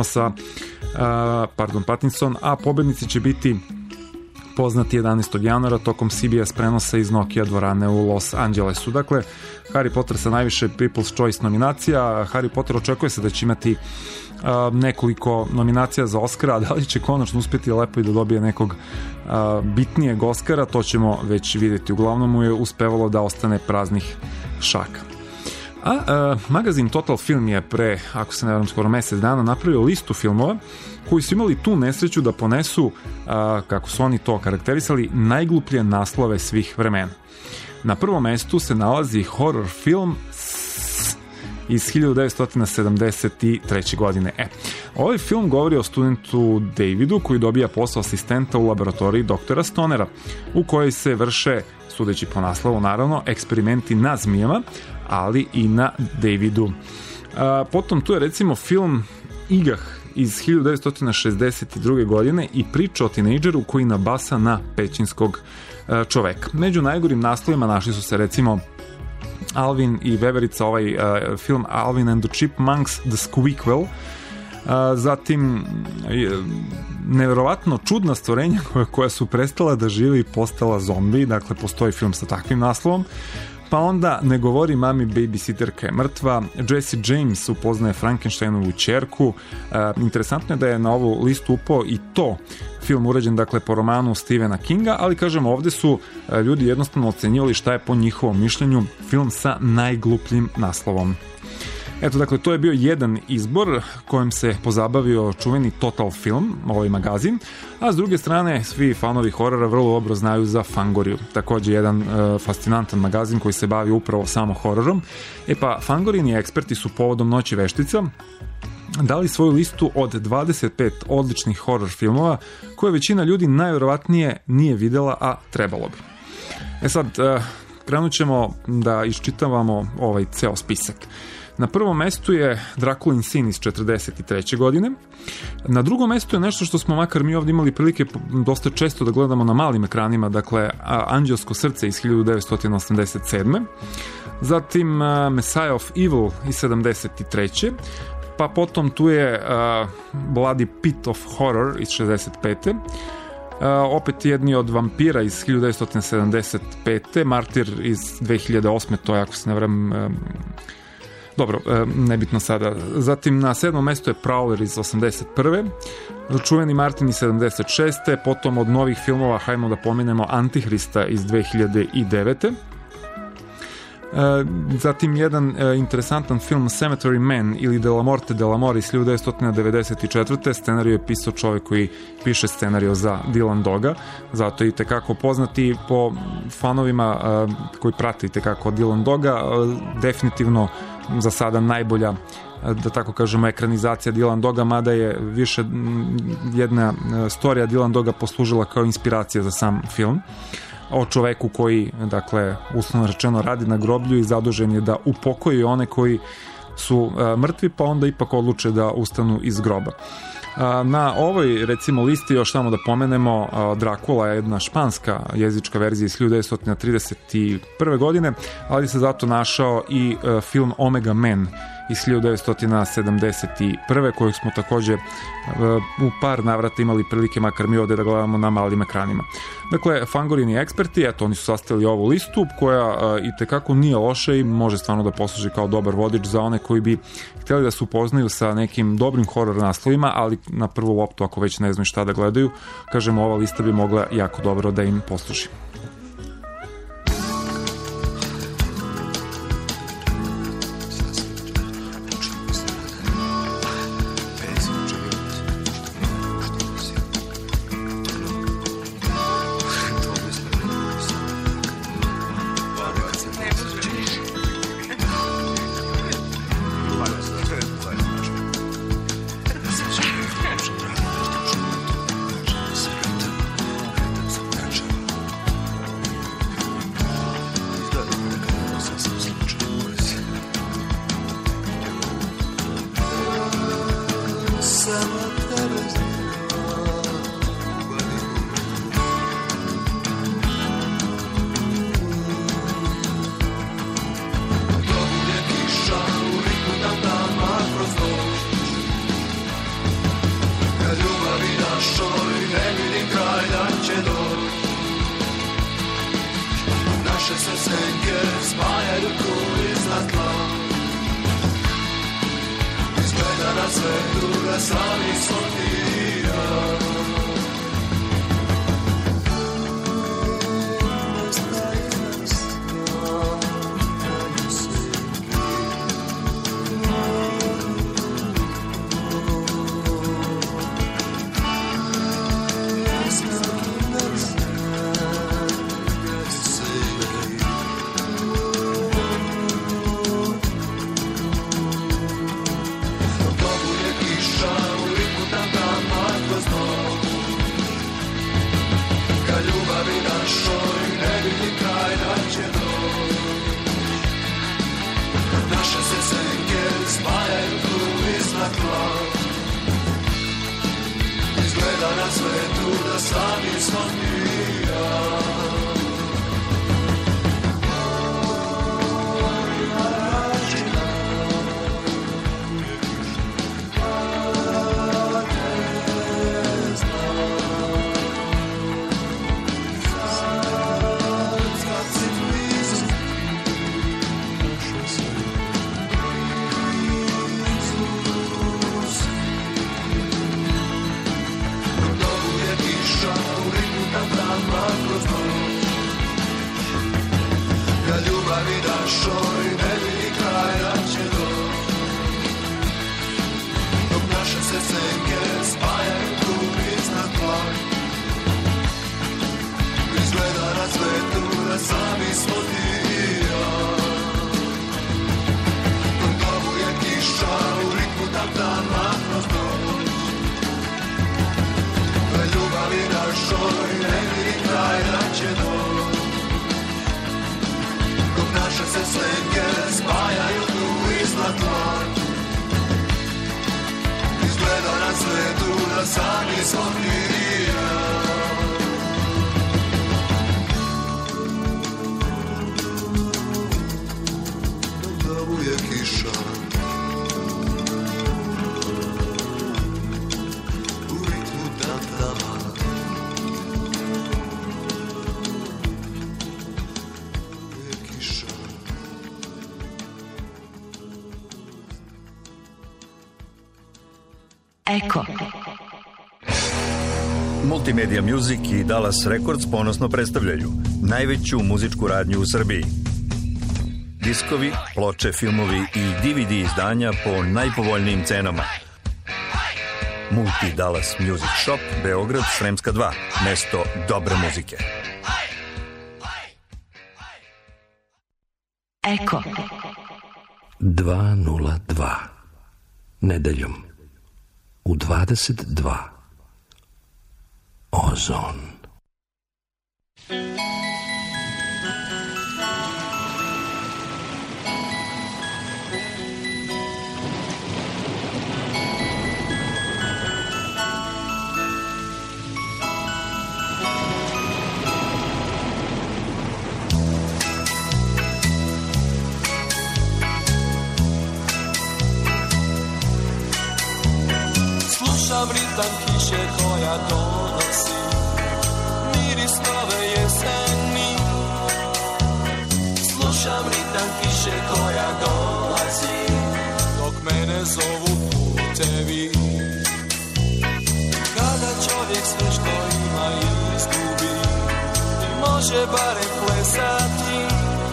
Pattinson, a pobednici će biti poznati 11. januara tokom CBS prenosa iz Nokia dvorane u Los Angelesu. Dakle, Harry Potter sa najviše People's Choice nominacija. Harry Potter očekuje se da će imati nekoliko nominacija za Oscara, a da li će konačno uspjeti lepo i da dobije nekog bitnijeg Oscara, to ćemo već vidjeti. Uglavnom mu je uspevalo da ostane praznih šaka. Magazin Total Film je pre, ako se ne varam, skoro mesec dana napravio listu filmova koji su imali tu nesreću da ponesu, kako su oni to karakterisali, najgluplje naslove svih vremena. Na prvom mestu se nalazi horror film iz 1973. godine. Ovaj film govori o studentu Davidu koji dobija posao asistenta u laboratoriji doktora Stonera, u kojoj se vrše, sudeći po naslovu naravno, eksperimenti na zmijama, ali i na Davidu. Potom tu je recimo film Igah iz 1962. godine i priča o tinejdžeru koji nabasa na pećinskog čoveka. Među najgorim naslovima našli su se recimo Alvin i veverica, ovaj film Alvin and the Chipmunks, The Squeakquel, zatim neverovatno čudna stvorenja koja su prestala da žive i postala zombi, dakle postoji film sa takvim naslovom. Pa onda Ne govori mami, babysitterka je mrtva, Jesse James upoznaje Frankensteinovu ćerku. Interesantno je da je na ovu listu upao i to film urađen, dakle, po romanu Stephena Kinga, ali kažem, ovde su ljudi jednostavno ocenjivali šta je po njihovom mišljenju film sa najglupljim naslovom. Eto, dakle, to je bio jedan izbor kojim se pozabavio čuveni Total Film, ovaj magazin, a s druge strane, svi fanovi horora vrlo dobro znaju za Fangoriju, takođe jedan fascinantan magazin koji se bavi upravo samo hororom. Pa Fangorini eksperti su povodom Noći veštica dali svoju listu od 25 odličnih horor filmova koje većina ljudi najverovatnije nije videla, a trebalo bi. Sad, krenut ćemo da iščitavamo ovaj ceo spisak. Na prvom mestu je Draculin sin iz 1943. godine. Na drugom mestu je nešto što smo makar mi ovdje imali prilike dosta često da gledamo na malim ekranima, dakle Anđelsko srce iz 1987. Zatim Messiah of Evil iz 1973. Pa potom tu je Bloody Pit of Horror iz 1965. Opet jedni od vampira iz 1975. Martir iz 2008. To je, ako se ne varam, dobro, nebitno sada. Zatim na 7. mestu je Prowler iz 81. Čuveni Martin iz 76. Potom od novih filmova hajmo da pomenemo Antihrista iz 2009. Zatim jedan interesantan film Cemetery Man ili De la Morte de la Mort iz 1994. Scenariju je pisao čovjek koji piše scenariju za Dylan Doga, zato je itekako poznati po fanovima koji prate itekako Dylan Doga. Definitivno za sada najbolja, da tako kažemo, ekranizacija Dylan Doga, mada je više jedna storija Dylan Doga poslužila kao inspiracija za sam film o čoveku koji, dakle, uslovno rečeno radi na groblju i zadužen je da upokoji one koji su mrtvi, pa onda ipak odluče da ustanu iz groba. Na ovoj, recimo, listi još samo da pomenemo Dracula je jedna španska jezička verzija iz 1931. godine, ali se zato našao i film Omega Man iz 1971. kojeg smo takođe u par navrata imali prilike makar mi ovde da gledamo na malim ekranima. Dakle, Fangorini eksperti, eto, oni su sastavili ovu listu koja i tekako nije loša i može stvarno da posluži kao dobar vodič za one koji bi htjeli da se upoznaju sa nekim dobrim horor naslovima, ali na prvu loptu, ako već ne znaju šta da gledaju, kažemo, ova lista bi mogla jako dobro da im posluži. spajaju tu iznad tla. Izgleda na svetu da sami smo ti i ja. Izgleda na svetu da sami smo ti i ja. Sami smo ti i ja. Pod glavu je kiša, u ritmu tam kroz noć. Da ljubavi našoj ne vidi kraj da će doći. Dok naše se slike spajaju tu iznad tla. Izgleda na svetu da sami smo ti i ja. Eko. Multimedia Music i Dallas Records ponosno predstavljaju najveću muzičku radnju u Srbiji. Diskovi, ploče, filmovi i DVD izdanja po najpovoljnijim cenama. Multi Dallas Music Shop, Beograd, Sremska 2, mesto dobre muzike. Eko. 202. Nedeljom u 22. Ozon. Slušam ritam kiše koja donosi miris nove jeseni. Slušam ritam kiše koja dolazi dok mene zovu putevi. Kada čovjek sve što ima izgubi, može barem plesati.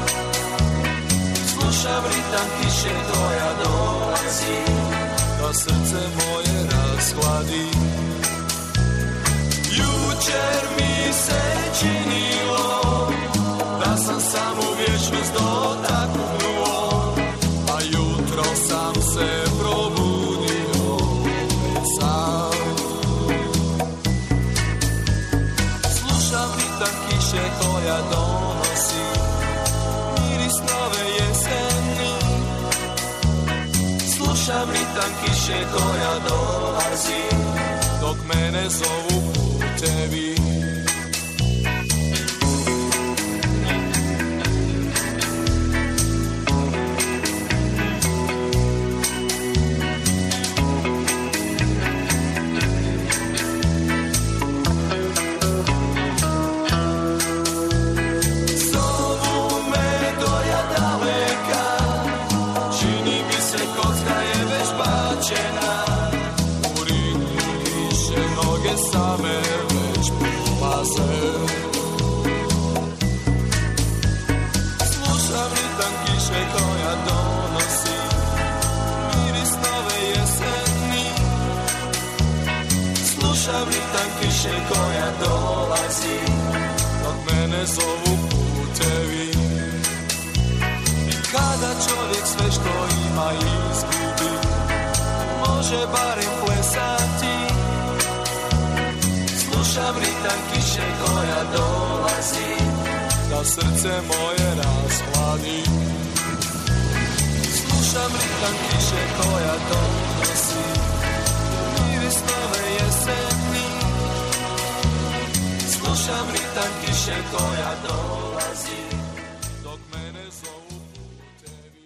Slušam ritam kiše koja dolazi da srce moje rashladi. Jučer mi se činilo da sam samo vječnost dotaknuo, a jutro sam se probudio sam. Slušam ritam kiše koja donosi miris nove jeseni. Slušam ritam kiše koja dolazi dok mene zovu putevi. Zovu me do jadale kiše koja dolazi, dok mene zovu putevi. I kada čovjek sve što ima izgubi, može barem plesati. Slušam ritam kiše koja dolazi, da srce moje rashladi. Slušam ritam kiše koja donosi miris nove jeseni. Slušam ritam kiše koja dolazi, dok mene zovu putevi.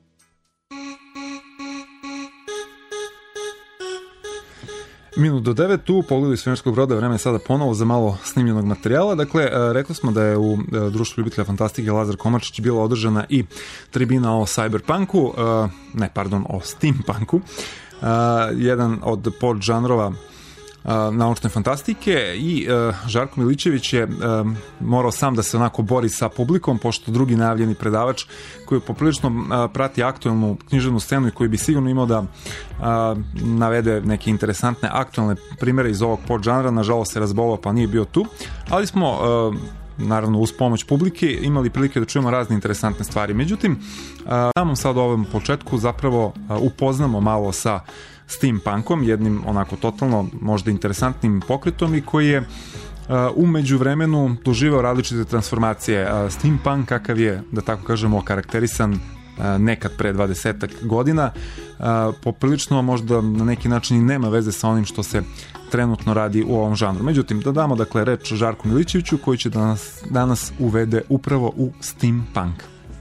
Minut do 9 u Pogledu iz Svemirskog broda, vreme je sada ponovo za malo snimljenog materijala. Dakle, rekli smo da je u Društvu ljubitelja fantastike Lazar Komarčić bila održana i tribina o cyberpunku, o steampunku, jedan od podžanrova naučne fantastike, i Žarko Milićević je morao sam da se onako bori sa publikom, pošto drugi najavljeni predavač koji poprilično prati aktualnu književnu scenu i koji bi sigurno imao da navede neke interesantne aktualne primere iz ovog podžanra, nažalost se razbolao pa nije bio tu, ali smo naravno uz pomoć publike imali prilike da čujemo razne interesantne stvari. Međutim, samom sad u ovom početku zapravo upoznamo malo sa steampunkom, jednim onako totalno možda interesantnim pokretom i koji je u međuvremenu doživao različite transformacije. Steampunk, kakav je, da tako kažemo, karakterisan nekad pre 20 godina, poprilično možda na neki način i nema veze sa onim što se trenutno radi u ovom žanru. Međutim, da damo dakle reč Žarku Milićeviću koji će danas uvede upravo u steampunk.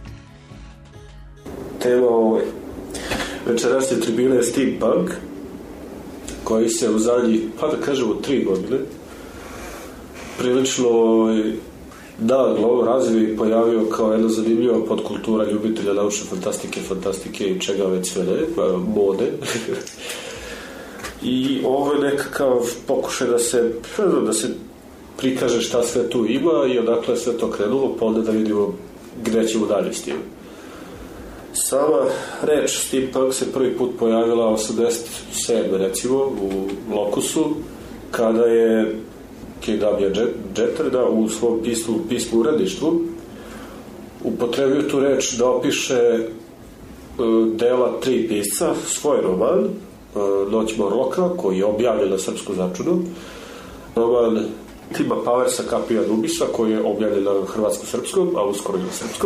Tema večerašnje tribine je steampunk, koji se u zadnjih, pa da kažemo 3 godine prilično naglo razvio i pojavio kao jedna zanimljiva podkultura ljubitelja naučne fantastike i čega već sve ne, mode. I ovo je nekakav pokušaj da se prikaže šta sve tu ima i odakle sve to krenulo, pa onda da vidimo gde ćemo dalje s tim. Sama reč steampunk se prvi put pojavila 87. recimo u Locusu, kada je K.W. Jeter u svom pismu uredništvu upotrebio tu reč da opiše dela 3 pisca, svoj roman Noć Morloka, koji je objavljen na srpsku začudu, roman Tima Powersa Kapija Nubisa, koji je objavljen na hrvatsko-srpskom, a uskoro i na srpskom,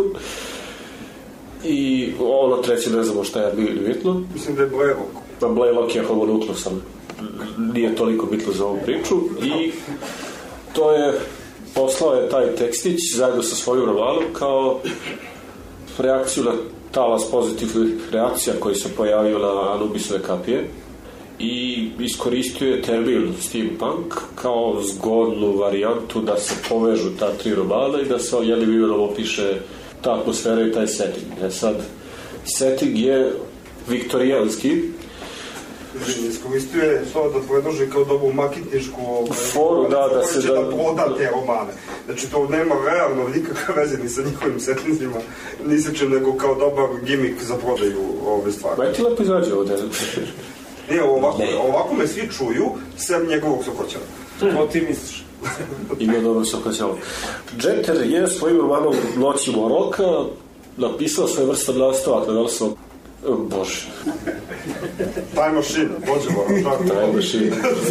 i ono treće ne znamo šta je bitno. Mislim da je Blaylock. Blaylock je homonuklus, ali nije toliko bitno za ovu priču. I to je, poslao je taj tekstić zajedno sa svojim romanom kao reakciju na talas pozitivnih reakcija koji se pojavio na Anubisove kapije i iskoristio je termin steampunk kao zgodnu varijantu da se povežu ta 3 romana i da se jednim imenom opiše ta atmosfera i taj setting. Sad, setting je viktorijanski. Iskoristio je to da predloži kao dobu makitničku foru, da se da proda te romane. Znači, to nema realno nikakve veze ni sa njihovim settingima, ni sa čim, nego kao dobar gimik za prodaju ove stvari. Ma je ti lepo izađe ovdje? Nije, ovako me svi čuju, sem njegovog sokoćana. To ti misliš? Ima dobro sokoćana. Jeter je svojim romanom Noći Morloka napisao svoj vrstan nastavak na naslov Bože. Time Machine, Time Machine.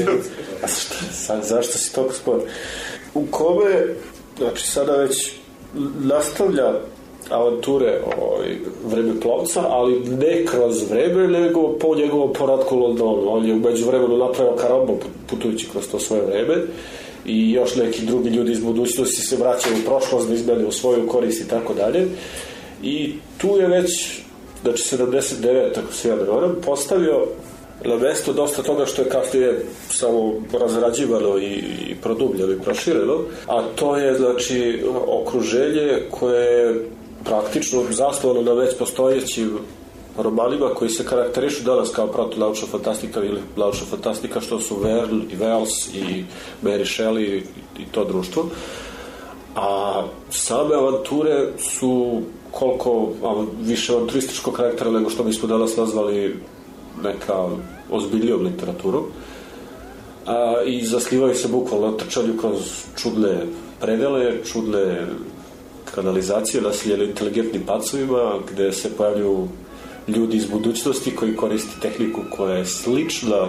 Zašto si toliko spor? U kome, znači sada već nastavlja avanture vremeplovca, ali ne kroz vreme, nego po njegovom poratku u Londonu. On je umeđu vremenu napravio karambo putujući kroz to svoje vreme i još neki drugi ljudi iz budućnosti se vraćaju u prošlost da izmene u svoju korist i tako dalje. I tu je već, znači 79, ako se ja ne varam, postavio na mesto dosta toga što je kasnije samo razrađivano i produbljeno i prošireno, a to je znači okruženje koje je praktično zasnovano na već postojećim romanima koji se karakterišu danas kao protonaučna fantastika ili naučna fantastika, što su Verne i Wells i Mary Shelley i to društvo. A same avanture su koliko više avanturističkog karaktera nego što bismo danas nazvali neka ozbiljnijom literaturom. I zaslivaju se bukvalno na trčanju kroz čudne predele, čudne kanalizacije naseljene inteligentnim pacovima, gde se pojavljuju ljudi iz budućnosti koji koriste tehniku koja je slična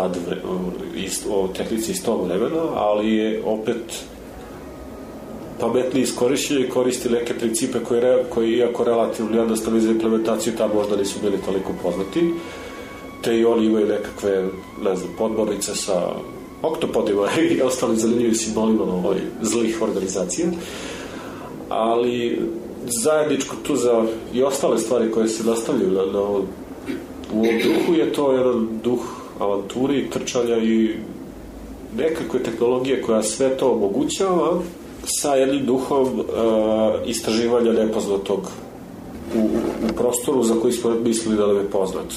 o tehnici iz tog vremena, ali je opet pametnije iskorišćenje i koristi neke principe koji iako relativno jednostavni za implementaciju, tam možda nisu bili toliko poznati, te i oni imaju nekakve, ne znam, podmornice sa oktopodima i ostalim zanimljivim simbolima zlih organizacija, ali zajedničko tu za i ostale stvari koje se nastavljaju u ovom duhu je to jedan duh avanturi, trčanja i nekakve tehnologije koja sve to omogućava sa jednim duhom istraživanja nepoznatog u prostoru za koji smo mislili da nam je poznat.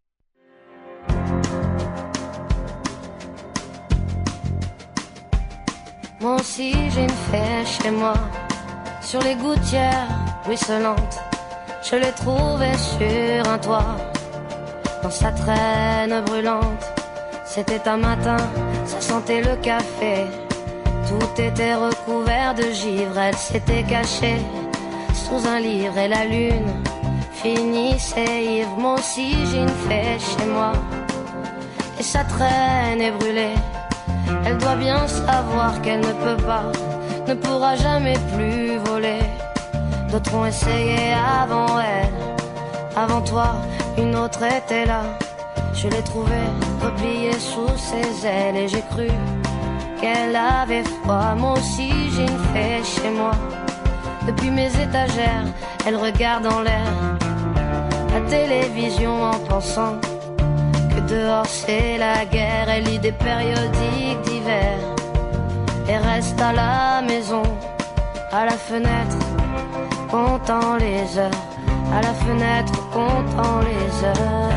Moi aussi j'ai une fée chez moi, sur les gouttières ruisselantes, je l'ai trouvée sur un toit, dans sa traîne brûlante. C'était un matin, ça sentait le café, tout était recouvert de givre, elle s'était cachée sous un livre et la lune finissait ivre. Moi aussi j'ai une fée chez moi, et sa traîne est brûlée. Elle doit bien savoir qu'elle ne peut pas, ne pourra jamais plus voler. D'autres ont essayé avant elle, avant toi, une autre était là. Je l'ai trouvée repliée sous ses ailes et j'ai cru qu'elle avait froid. Moi aussi j'ai une fée chez moi, depuis mes étagères, elle regarde en l'air la télévision en pensant dehors c'est la guerre. Elle lit des périodiques d'hiver et reste à la maison, à la fenêtre, comptant les heures, à la fenêtre, comptant les heures.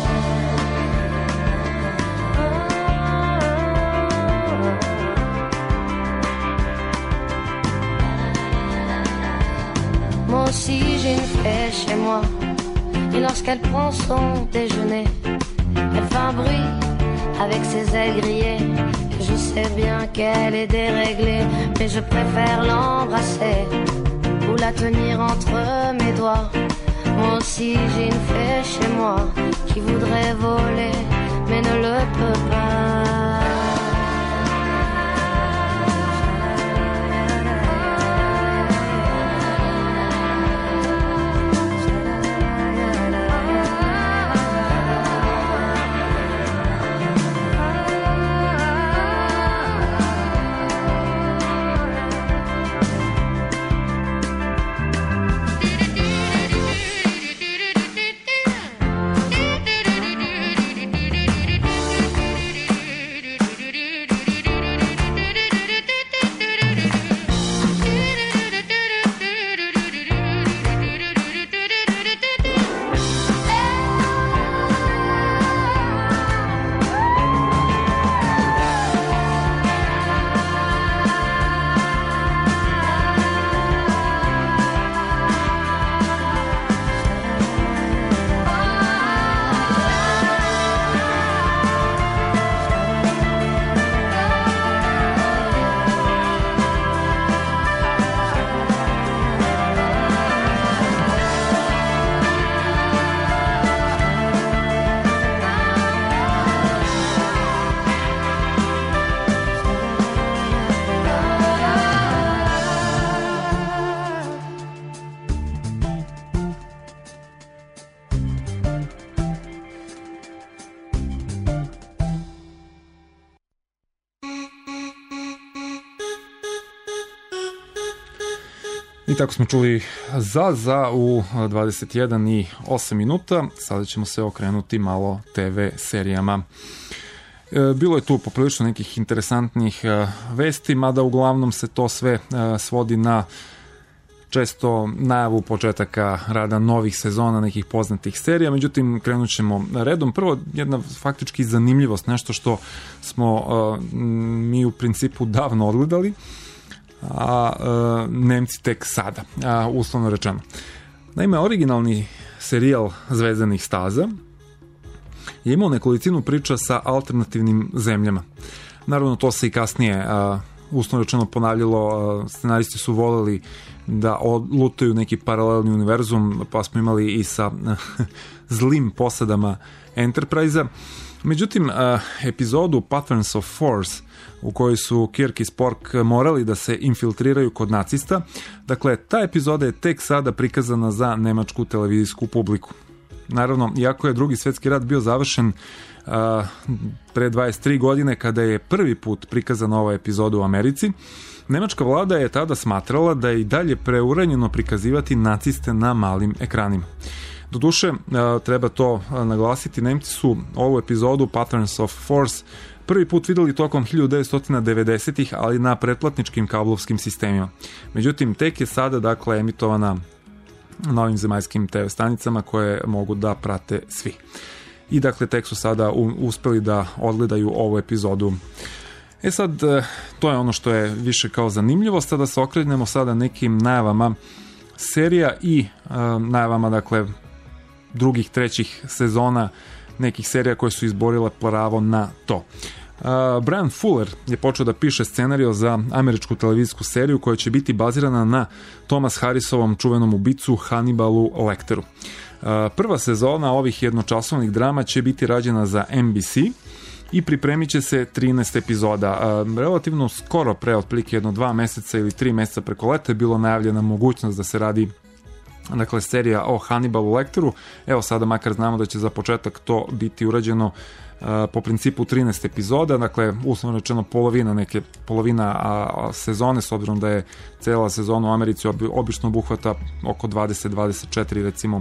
Moi aussi j'ai une fée chez moi, et lorsqu'elle prend son déjeuner, elle fait un bruit avec ses ailes grillées. Je sais bien qu'elle est déréglée, mais je préfère l'embrasser ou la tenir entre mes doigts. Moi aussi j'ai une fée chez moi qui voudrait voler, mais ne le peut pas. I tako smo čuli za u 21 i 8 minuta. Sada ćemo se okrenuti malo TV serijama. Bilo je tu poprilično nekih interesantnih vesti, mada uglavnom se to sve svodi na često najavu početaka rada novih sezona nekih poznatih serija. Međutim, krenut ćemo redom. Prvo, jedna faktički zanimljivost, nešto što smo mi u principu davno odgledali, a Nemci tek sada, uslovno rečeno. Naime, originalni serijal Zvezdanih staza je imao nekolicinu priča sa alternativnim zemljama. Naravno, to se i kasnije uslovno rečeno ponavljalo, scenaristi su voleli da lutaju neki paralelni univerzum, pa smo imali i sa zlim posadama Enterprise-a. Međutim, epizodu Patterns of Force, u kojoj su Kirk i Spock morali da se infiltriraju kod nacista, dakle, ta epizoda je tek sada prikazana za nemačku televizijsku publiku. Naravno, iako je Drugi svjetski rat bio završen pre 23 godine kada je prvi put prikazana ova epizoda u Americi, nemačka vlada je tada smatrala da je i dalje preuranjeno prikazivati naciste na malim ekranima. Doduše, treba to naglasiti, Nemci su ovu epizodu Patterns of Force prvi put videli tokom 1990-ih, ali na pretplatničkim kablovskim sistemima. Međutim, tek je sada, dakle, emitovana na ovim zemaljskim TV stanicama koje mogu da prate svi. I dakle, tek su sada uspeli da odgledaju ovu epizodu. E sad, to je ono što je više kao zanimljivo. Sada se okrenemo sada nekim najavama serija i najavama, dakle, drugih, trećih sezona nekih serija koje su izborile pravo na to. Brian Fuller je počeo da piše scenario za američku televizijsku seriju koja će biti bazirana na Thomas Harrisovom čuvenom ubicu Hannibalu Lecteru. Prva sezona ovih jednočasovnih drama će biti rađena za NBC i pripremit će se 13 epizoda. Relativno skoro, pre otprilike 1-2 meseca ili 3 meseca preko leta, je bilo najavljena mogućnost da se radi, dakle, serija o Hannibalu Lecteru. Evo sada makar znamo da će za početak to biti urađeno po principu 13 epizoda, dakle, uslovno rečeno polovina sezone, s obzirom da je cela sezona u Americi obično obuhvata oko 20-24 recimo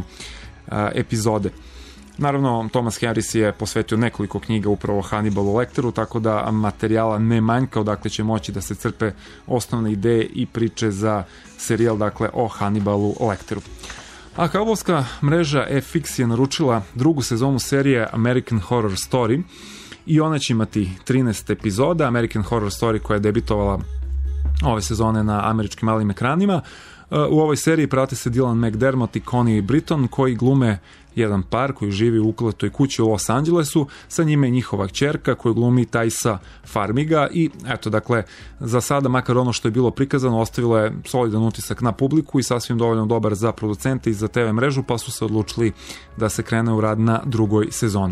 epizode. Naravno, Thomas Harris je posvetio nekoliko knjiga upravo Hannibalu Lecteru, tako da materijala ne manjka, odakle će moći da se crpe osnovne ideje i priče za serijal, dakle, o Hannibalu Lecteru. A kablovska mreža FX je naručila drugu sezonu serije American Horror Story i ona će imati 13 epizoda. American Horror Story koja je debitovala ove sezone na američkim malim ekranima. U ovoj seriji prate se Dylan McDermott i Connie Britton koji glume jedan par koji živi u ukletoj kući u Los Angelesu, sa njime je njihova kćerka koju glumi Taisa Farmiga i eto, dakle, za sada makar ono što je bilo prikazano ostavilo je solidan utisak na publiku i sasvim dovoljno dobar za producente i za TV mrežu, pa su se odlučili da se krene u rad na drugoj sezoni.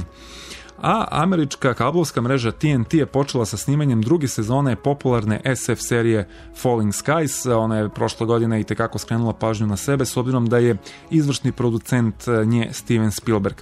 A američka kablovska mreža TNT je počela sa snimanjem druge sezone popularne SF serije Falling Skies. Ona je prošle godine i tekako skrenula pažnju na sebe, s obzirom da je izvršni producent nje Steven Spielberg.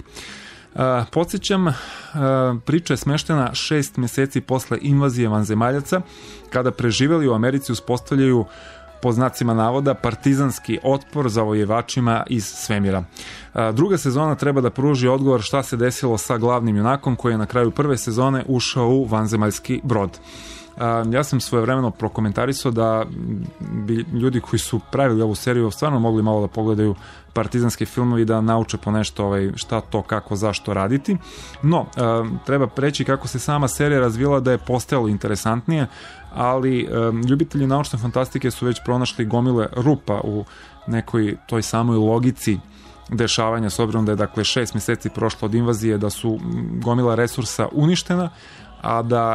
Podsjećam, priča je smeštena 6 mjeseci posle invazije vanzemaljaca, kada preživeli u Americi uspostavljaju, po znacima navoda, partizanski otpor zavojevačima iz svemira. Druga sezona treba da pruži odgovor šta se desilo sa glavnim junakom koji je na kraju prve sezone ušao u vanzemaljski brod. Ja sam svojevremeno prokomentarisao da bi ljudi koji su pravili ovu seriju stvarno mogli malo da pogledaju partizanske filmovi, da nauče po nešto šta to, kako, zašto raditi. No, treba reći kako se sama serija razvila da je postajalo interesantnije, ali ljubitelji naučne fantastike su već pronašli gomile rupa u nekoj toj samoj logici dešavanja, s obzirom da je, dakle, 6 mjeseci prošlo od invazije, da su gomila resursa uništena, a da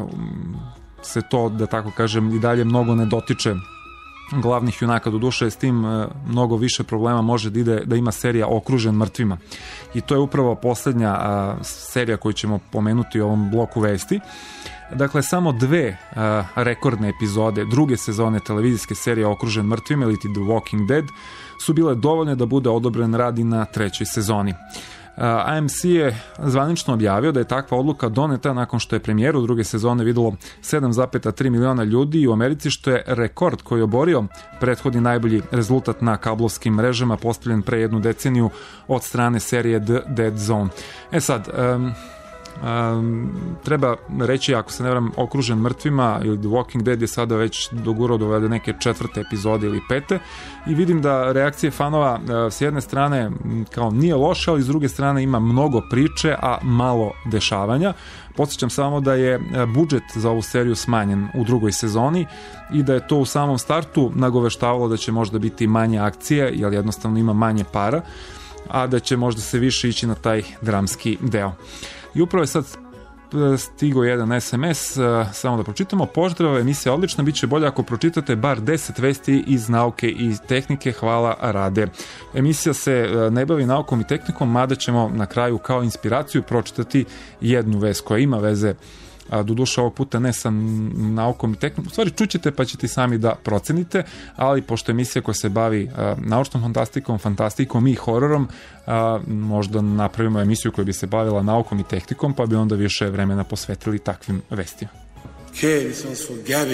se to, da tako kažem, i dalje mnogo ne dotiče glavnih junaka. Doduše, s tim mnogo više problema može da ima serija Okružen mrtvima. I to je upravo posljednja serija koju ćemo pomenuti u ovom bloku vesti. Dakle, samo 2 rekordne epizode druge sezone televizijske serije Okružen mrtvima ili The Walking Dead su bile dovoljne da bude odobren rad i na 3. sezoni. AMC je zvanično objavio da je takva odluka doneta nakon što je premijeru druge sezone videlo 7,3 miliona ljudi u Americi, što je rekord koji je oborio prethodni najbolji rezultat na kablovskim mrežama postavljen pre 1 deceniju od strane serije The Dead Zone. E sad, treba reći, ako se ne varam, Okružen mrtvima ili The Walking Dead je sada već dogurao do neke 4. epizode ili 5. i vidim da reakcije fanova s jedne strane kao nije loša, ali s druge strane ima mnogo priče, a malo dešavanja. Podsjećam samo da je budžet za ovu seriju smanjen u drugoj sezoni i da je to u samom startu nagoveštavalo da će možda biti manje akcije, jer jednostavno ima manje para, a da će možda se više ići na taj dramski deo. I upravo je sad stigo jedan SMS, samo da pročitamo. Pozdrav, emisija odlična, bit će bolje ako pročitate bar 10 vesti iz nauke i tehnike, hvala Rade. Emisija se ne bavi naukom i tehnikom, mada ćemo na kraju kao inspiraciju pročitati jednu vest koja ima veze, doduše ovog puta ne sa naukom i tehnikom, u stvari čućete pa ćete sami da procenite, ali pošto je emisija koja se bavi naučnom fantastikom i hororom, možda napravimo emisiju koja bi se bavila naukom i tehnikom, pa bi onda više vremena posvetili takvim vestima. Okay, this one's for Gabby.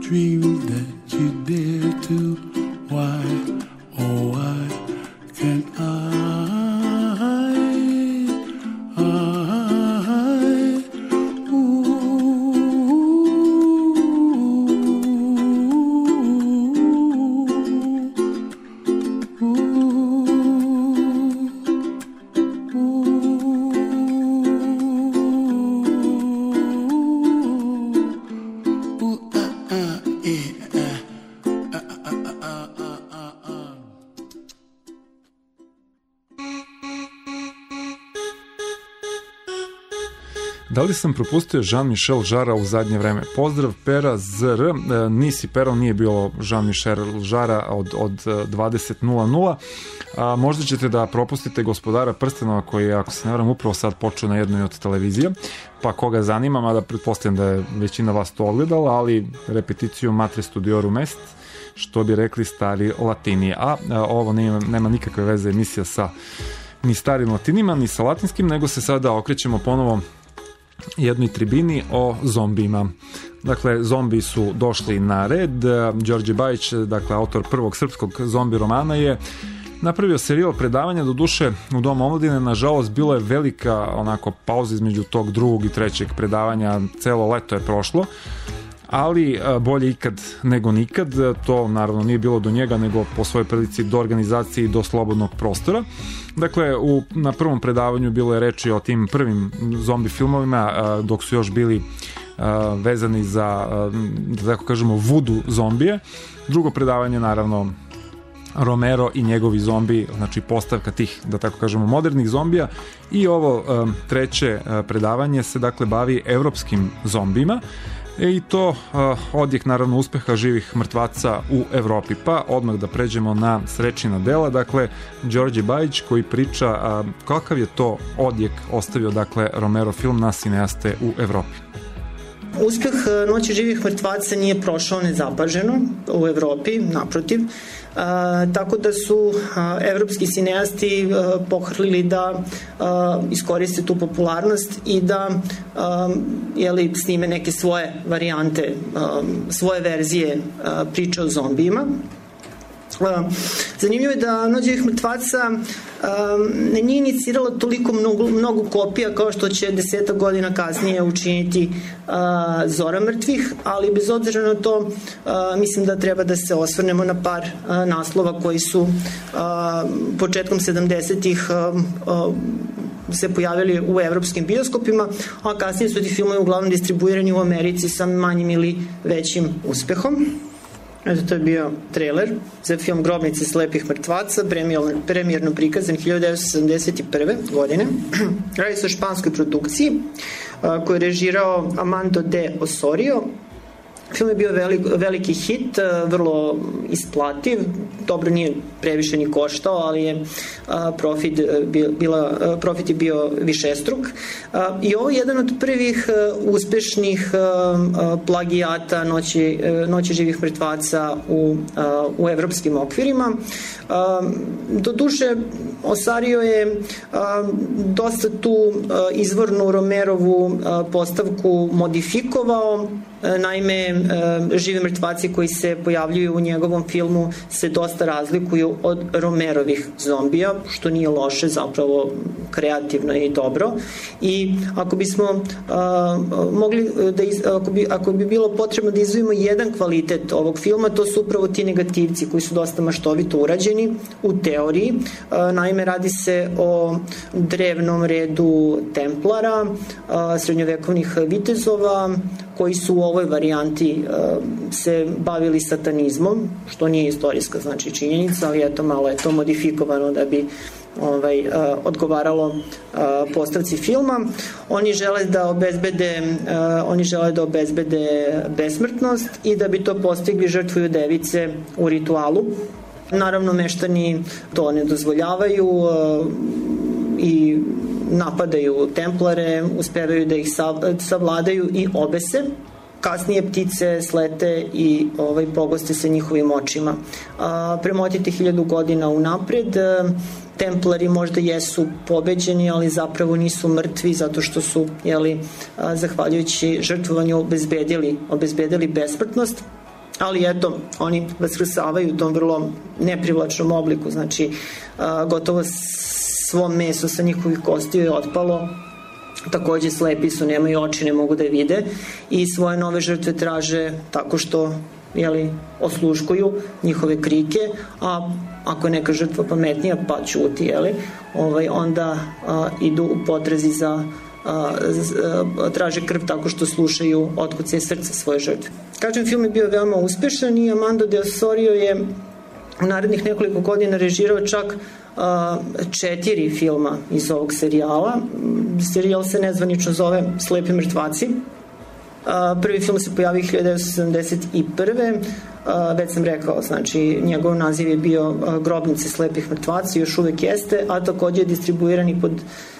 dreams that you dare to. Why, oh why can't Da li sam propustio Jean-Michel Jarre u zadnje vreme? Pozdrav Pera ZR, nisi Pero, nije bilo Jean-Michel Jarre od 20.00. Možda ćete da propustite Gospodara prstenova koji je, ako se ne varam, upravo sad počeo na jednoj od televizija, pa koga zanima, mada pretpostavljam da je većina vas to ogledala, ali repeticiju Matre Studiorum Est, što bi rekli stari Latini. Ovo nema nikakve veze emisija sa ni starim Latinima, ni sa latinskim, nego se sada okrećemo ponovo jednoj tribini o zombijima. Dakle, zombi su došli na red. Đorđe Bajić, dakle, autor prvog srpskog zombi romana, je napravio serijal predavanja, do duše u Domu omladine. Nažalost, bilo je velika onako pauza između tog drugog i trećeg predavanja, celo leto je prošlo, ali bolje ikad nego nikad. To naravno nije bilo do njega, nego po svojoj prilici do organizacije i do slobodnog prostora. Dakle, na prvom predavanju bilo je reči o tim prvim zombi filmovima, dok su još bili vezani za, da tako kažemo, vudu zombije. Drugo predavanje, naravno, Romero i njegovi zombi, znači postavka tih, da tako kažemo, modernih zombija. I ovo treće predavanje se, dakle, bavi evropskim zombijima. I to odjek naravno uspeha živih mrtvaca u Evropi. Pa odmah da pređemo na srećina dela, dakle Đorđe Bajić koji priča kakav je to odjek ostavio, dakle, Romero film na sineaste u Evropi. Uspeh Noći živih mrtvaca nije prošao nezapaženo u Evropi, naprotiv. Tako da su evropski sineasti pohrlili da iskoriste tu popularnost i da snime neke svoje varijante, svoje verzije priče o zombijima. Zanimljivo je da Noć živih mrtvaca nije inicirala toliko mnogo kopija kao što će 10 godina kasnije učiniti Zora mrtvih, ali bez obzira na to mislim da treba da se osvrnemo na par naslova koji su početkom 70-ih se pojavili u evropskim bioskopima, a kasnije su ti filmovi uglavnom distribuirani u Americi sa manjim ili većim uspehom. Eto, to je bio trailer za film Grobnice slepih mrtvaca, premijerno prikazan 1971. godine. Radi se o španskoj produkciji koju je režirao Armando de Osorio. Film je bio veliki hit, vrlo isplativ, dobro nije previše ni koštao, ali je profit je bio višestruk. I ovo je jedan od prvih uspešnih plagijata Noći živih mrtvaca u evropskim okvirima. Doduše, Osario je dosta tu izvornu Romerovu postavku modifikovao. Naime, živi mrtvaci koji se pojavljuju u njegovom filmu se dosta razlikuju od Romerovih zombija, što nije loše, zapravo kreativno i dobro. I ako bismo mogli ako bi bilo potrebno da izdvojimo jedan kvalitet ovog filma, to su upravo ti negativci koji su dosta maštovito urađeni u teoriji. Naime, radi se o drevnom redu templara, srednjovekovnih vitezova, koji su u ovoj varijanti se bavili satanizmom, što nije istorijska, znači, činjenica, ali eto, malo je to modifikovano da bi odgovaralo postavci filma. Oni žele da obezbede besmrtnost i da bi to postigli žrtvuju device u ritualu. Naravno, meštani to ne dozvoljavaju i napadaju templare, uspevaju da ih savladaju i obese. Kasnije ptice slete i pogoste se njihovim očima. Premotite 1000 godina unapred, templari možda jesu pobeđeni, ali zapravo nisu mrtvi zato što su, zahvaljujući žrtvovanju obezbedili besmrtnost. ali eto, oni vaskrsavaju u tom vrlo neprivlačnom obliku, znači gotovo svo meso sa njihovih kostiju je otpalo, takođe slepi su, nemaju oči, ne mogu da je vide i svoje nove žrtve traže tako što osluškuju njihove krike, a ako je neka žrtva pametnija pa ćuti, onda idu u potrazi za traže krv tako što slušaju otkucaje srca svoje žrtve. Kažem, film je bio veoma uspešan i Armando de Osorio je u narednih nekoliko godina režirao čak 4 filma iz ovog serijala. Serijal se nezvanično zove Slepi mrtvaci. Prvi film se pojavio 1971. Već sam rekao, znači njegov naziv je bio Grobnice slepih mrtvaca, još uvek jeste, a takođe je distribuiran i pod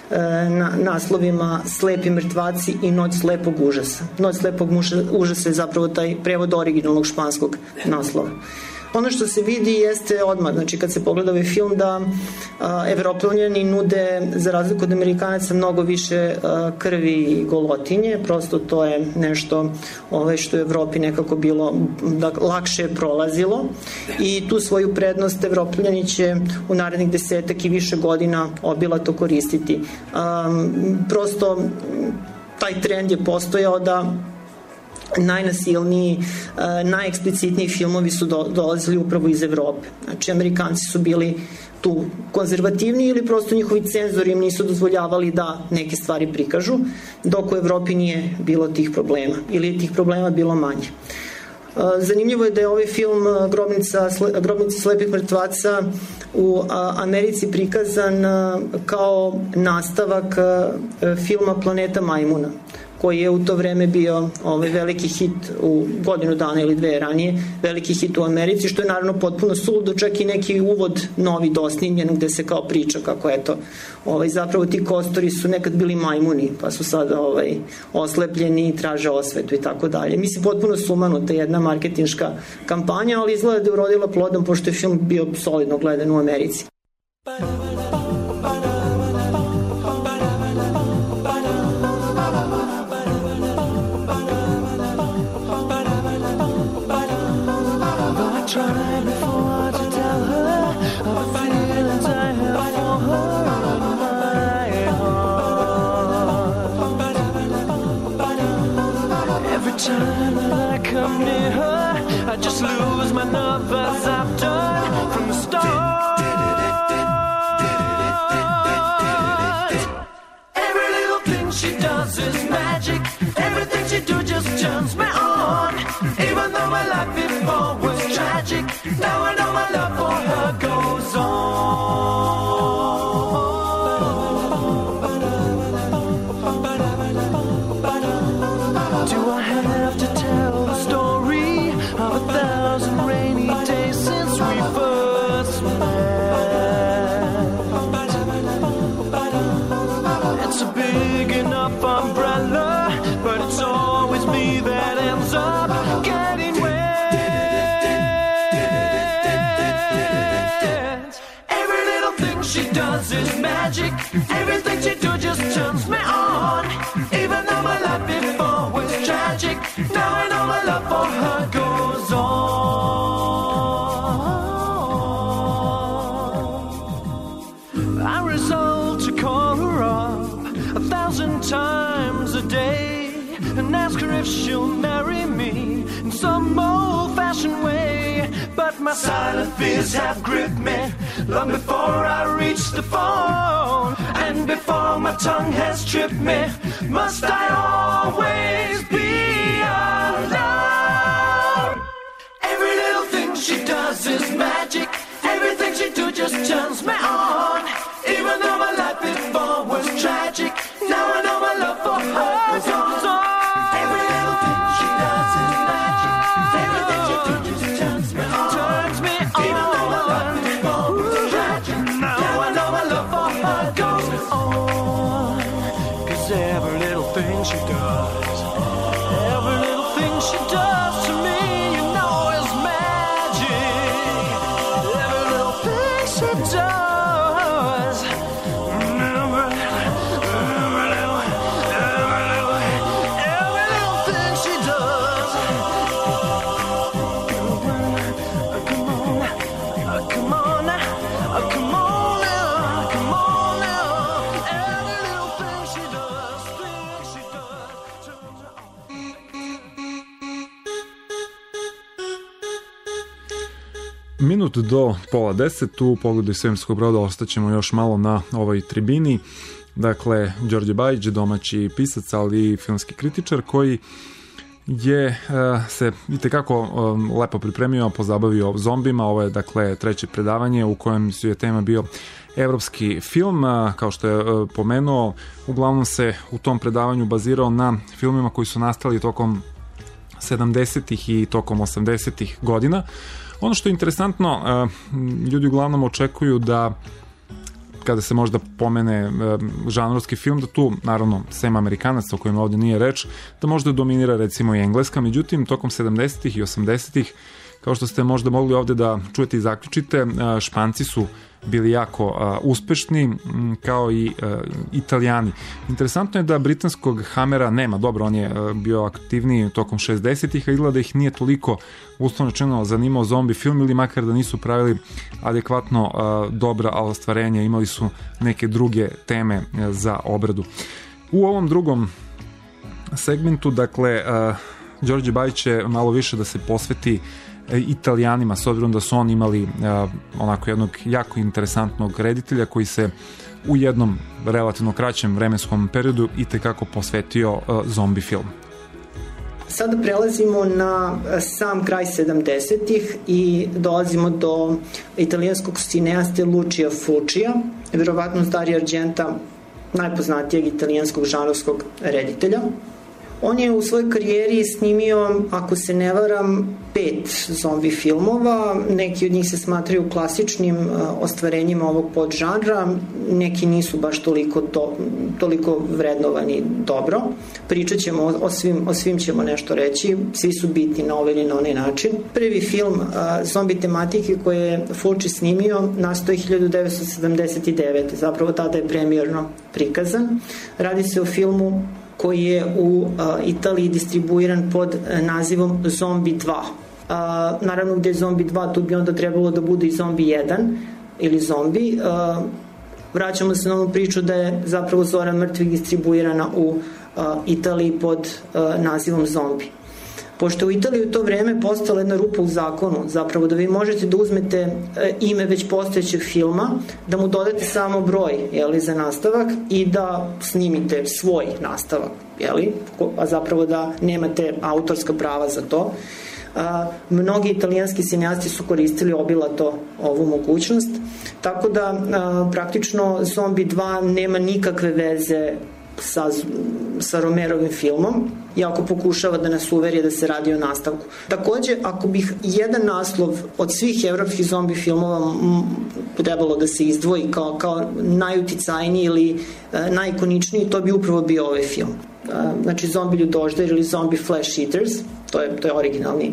naslovima Slepi mrtvaci i Noć slepog užasa. Noć slepog užasa je zapravo taj prevod originalnog španskog naslova. Ono što se vidi jeste odmah, znači kad se pogleda ovaj film, da Evropljani nude, za razliku od Amerikanaca, mnogo više krvi i golotinje, prosto to je nešto što je u Evropi nekako bilo lakše prolazilo i tu svoju prednost Evropljani će u narednih 10 i više godina obilato koristiti. Prosto taj trend je postojao da najnasilniji, najeksplicitniji filmovi su dolazili upravo iz Evrope. Znači, Amerikanci su bili tu konzervativni ili prosto njihovi cenzori im nisu dozvoljavali da neke stvari prikažu, dok u Evropi nije bilo tih problema ili je tih problema bilo manje. Zanimljivo je da je ovaj film Grobnica slepih mrtvaca u Americi prikazan kao nastavak filma Planeta majmuna, koji je u to vreme bio veliki hit u godinu dana ili dve ranije, veliki hit u Americi, što je naravno potpuno suludo, čak i neki uvod novi dosnimljen gde se kao priča kako eto, zapravo ti kostori su nekad bili majmuni, pa su sada oslepljeni i traže osvetu i tako dalje. Mislim, potpuno sumanuta jedna marketinška kampanja, ali izgleda da je urodila plodom, pošto je film bio solidno gledan u Americi. Tried before to tell her of the feelings I have for her in my heart. Every time that I come near her, I just lose my nerve as I've done from the start. Every little thing she does is magic. Everything she do just turns me on. Even though my life before was tragic, now I know my love for her goes on. Do I have to tell the story of 1,000 rainy days since we first met? It's a big enough umbrella, but it's always me that ends up getting wet. Every little thing she does is magic. Everything she do just turns me on. Even though my life before was tragic, now I know my love for her goes on. I resolve to call her up 1,000 times a day and ask her if she'll marry me in some old-fashioned way. But my silent fears have gripped me long before I reach the phone, and before my tongue has tripped me, must I always be alone? Every little thing she does is magic. Everything she do just turns me on. Even though my life before was tragic, now I know my love for her goes on. Every little thing she does is magic. Everything she do just turns me on. Even though my life before was tragic, now I know my love for her goes on. 'Cause every little thing she does, every little thing she does to me, you know is magic. Every little thing she does, every little thing she does. Minut do 9:30 u Pogledu iz svemirskog broda ostaćemo još malo na ovoj tribini. Dakle, Đorđe Bajić, domaći pisac, ali i filmski kritičar, koji je se itekako lepo pripremio, pozabavio zombima. Ovo je, dakle, treće predavanje u kojem je tema bio evropski film. Kao što je pomenuo, uglavnom se u tom predavanju bazirao na filmima koji su nastali tokom 70-ih i tokom 80-ih godina. Ono što je interesantno, ljudi uglavnom očekuju da kada se možda pomene žanrovski film, da tu, naravno, sem Amerikanaca o kojima ovdje nije reč, da možda dominira recimo i Engleska. Međutim, tokom 70-ih i 80-ih, kao što ste možda mogli ovdje da čujete i zaključite, Španci su bili jako uspešni, kao i Italijani. Interesantno je da britanskog Hammera nema. Dobro, on je bio aktivniji tokom 60-ih, a izgleda da ih nije toliko, uslovno rečeno, zanimao zombi film, ili makar da nisu pravili adekvatno dobra ostvarenja, imali su neke druge teme za obradu. U ovom drugom segmentu, dakle, Đorđe Bajić će malo više da se posveti Italijanima, s obzirom da su oni imali onako jednog jako interesantnog reditelja koji se u jednom relativno kraćem vremenskom periodu itekako posvetio zombi film. Sada prelazimo na sam kraj 70-ih i dolazimo do italijanskog cineaste Lucia Fulcija, verovatno s Dario Argenta, najpoznatijeg italijanskog žanrovskog reditelja. On je u svojoj karijeri snimio, ako se ne varam, 5 zombi filmova. Neki od njih se smatraju klasičnim ostvarenjima ovog podžanra, neki nisu baš toliko vrednovani dobro. Pričat ćemo o svim ćemo nešto reći, svi su bitni na ovaj ili na onaj način. Prvi film zombi tematike koji je Fulci snimio nastao je 1979. Zapravo tada je premijerno prikazan. Radi se o filmu koji je u Italiji distribuiran pod nazivom Zombi 2. Naravno, gde je Zombi 2, tu bi onda trebalo da bude i Zombi 1 ili Zombi. Vraćamo se na ovu priču da je zapravo Zora mrtvih distribuirana u Italiji pod nazivom Zombi. Pošto u Italiji u to vreme postala jedna rupa u zakonu, zapravo da vi možete da uzmete ime već postojećeg filma, da mu dodate samo broj, za nastavak i da snimite svoj nastavak, a zapravo da nemate autorska prava za to. Mnogi italijanski cineasti su koristili obilato ovu mogućnost, tako da praktično Zombi 2 nema nikakve veze sa Romerovim filmom, iako pokušava da nas uveri da se radi o nastavku. Takođe, ako bih jedan naslov od svih evropskih zombi filmova trebalo da se izdvoji kao najuticajniji ili najikoničniji, to bi upravo bio ovaj film. Znači, Zombi ljudožder ili Zombi Flesh Eaters, to je originalni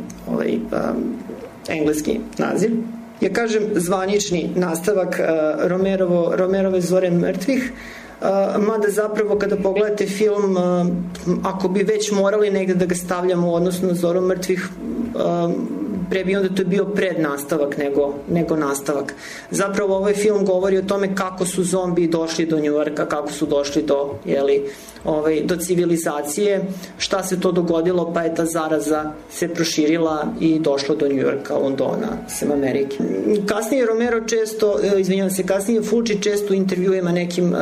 engleski naziv. Ja kažem zvanični nastavak Romerove Zore mrtvih, mada zapravo kada pogledate film, ako bi već morali negde da ga stavljamo u odnosu na Zoru mrtvih, pre bi onda to je bio prednastavak nego nastavak. Zapravo ovaj film govori o tome kako su zombi došli do Njujorka, kako su došli do civilizacije, šta se to dogodilo, pa je ta zaraza se proširila i došla do Njujorka, Londona, sem Amerike. Kasnije kasnije Fulci često u intervjuima nekim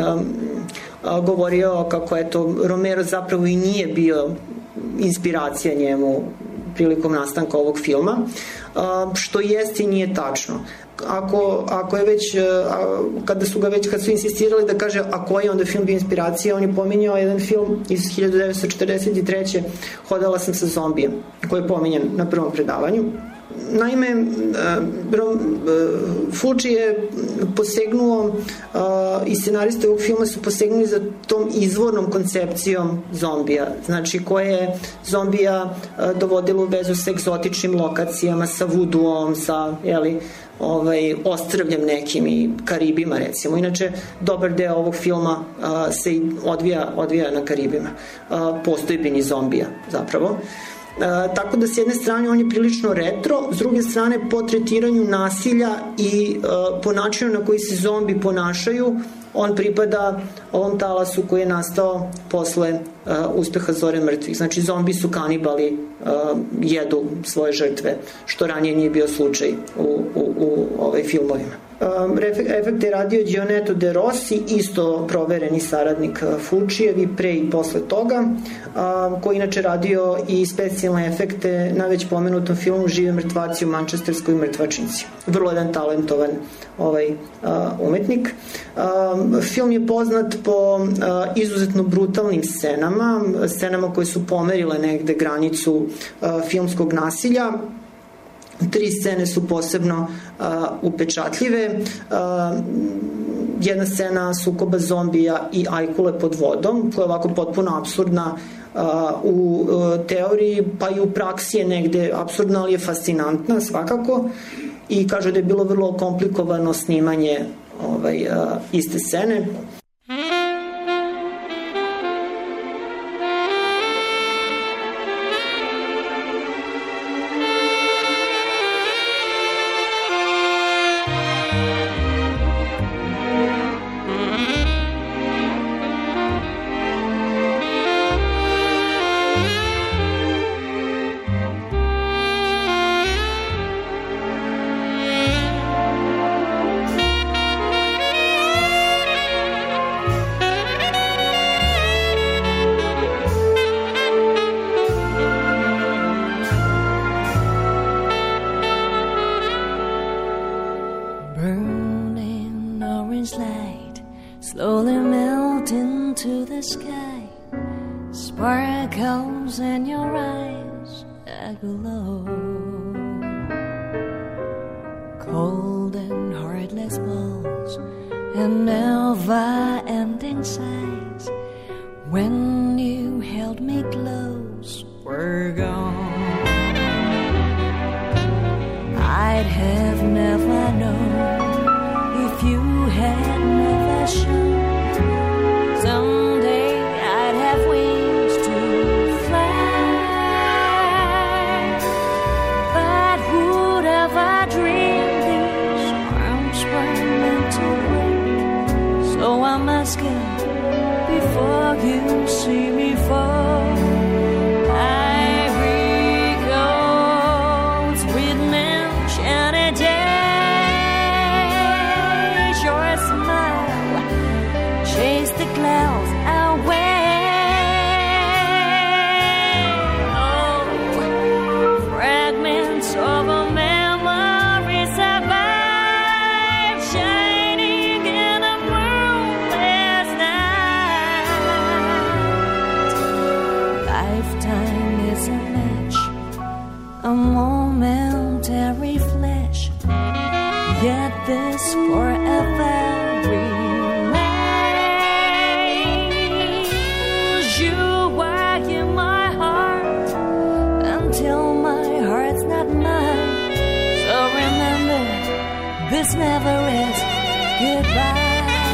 govorio kako Romero zapravo i nije bio inspiracija njemu prilikom nastanka ovog filma, što jeste i nije tačno. Ako je već, kad su insistirali da kaže a koji je onda film bio inspiracija, on je pominjao jedan film iz 1943. Hodala sam sa zombijem, koji je pominjan na prvom predavanju. Naime, Fulci je posegnuo i scenariste ovog filma su posegnuli za tom izvornom koncepcijom zombija, znači koje je zombija dovodilo u vezu sa egzotičnim lokacijama, sa vuduom, sa ostrvljem nekim i Karibima recimo. Inače, dobar deo ovog filma se odvija na Karibima, postojbini zombija zapravo. Tako da s jedne strane on je prilično retro, s druge strane po tretiranju nasilja i po načinu na koji se zombi ponašaju on pripada ovom talasu koji je nastao posle uspeha Zore mrtvih. Znači, zombi su kanibali, jedu svoje žrtve, što ranije nije bio slučaj u filmovima. Efekte je radio Gionetto De Rossi, isto provereni saradnik Fulcijev i pre i posle toga, koji inače radio i specijalne efekte na već pomenutom filmu Živi mrtvaci u Mančesterskoj mrtvačnici. Vrlo jedan talentovan umetnik. Film je poznat po izuzetno brutalnim scenama koje su pomerile negde granicu filmskog nasilja. 3 scene su posebno upečatljive. Jedna scena sukoba zombija i ajkule pod vodom, koja je ovako potpuno apsurdna u teoriji, pa i u praksi je negde apsurdna, ali je fascinantna svakako, i kažu da je bilo vrlo komplikovano snimanje iste scene. This never is goodbye.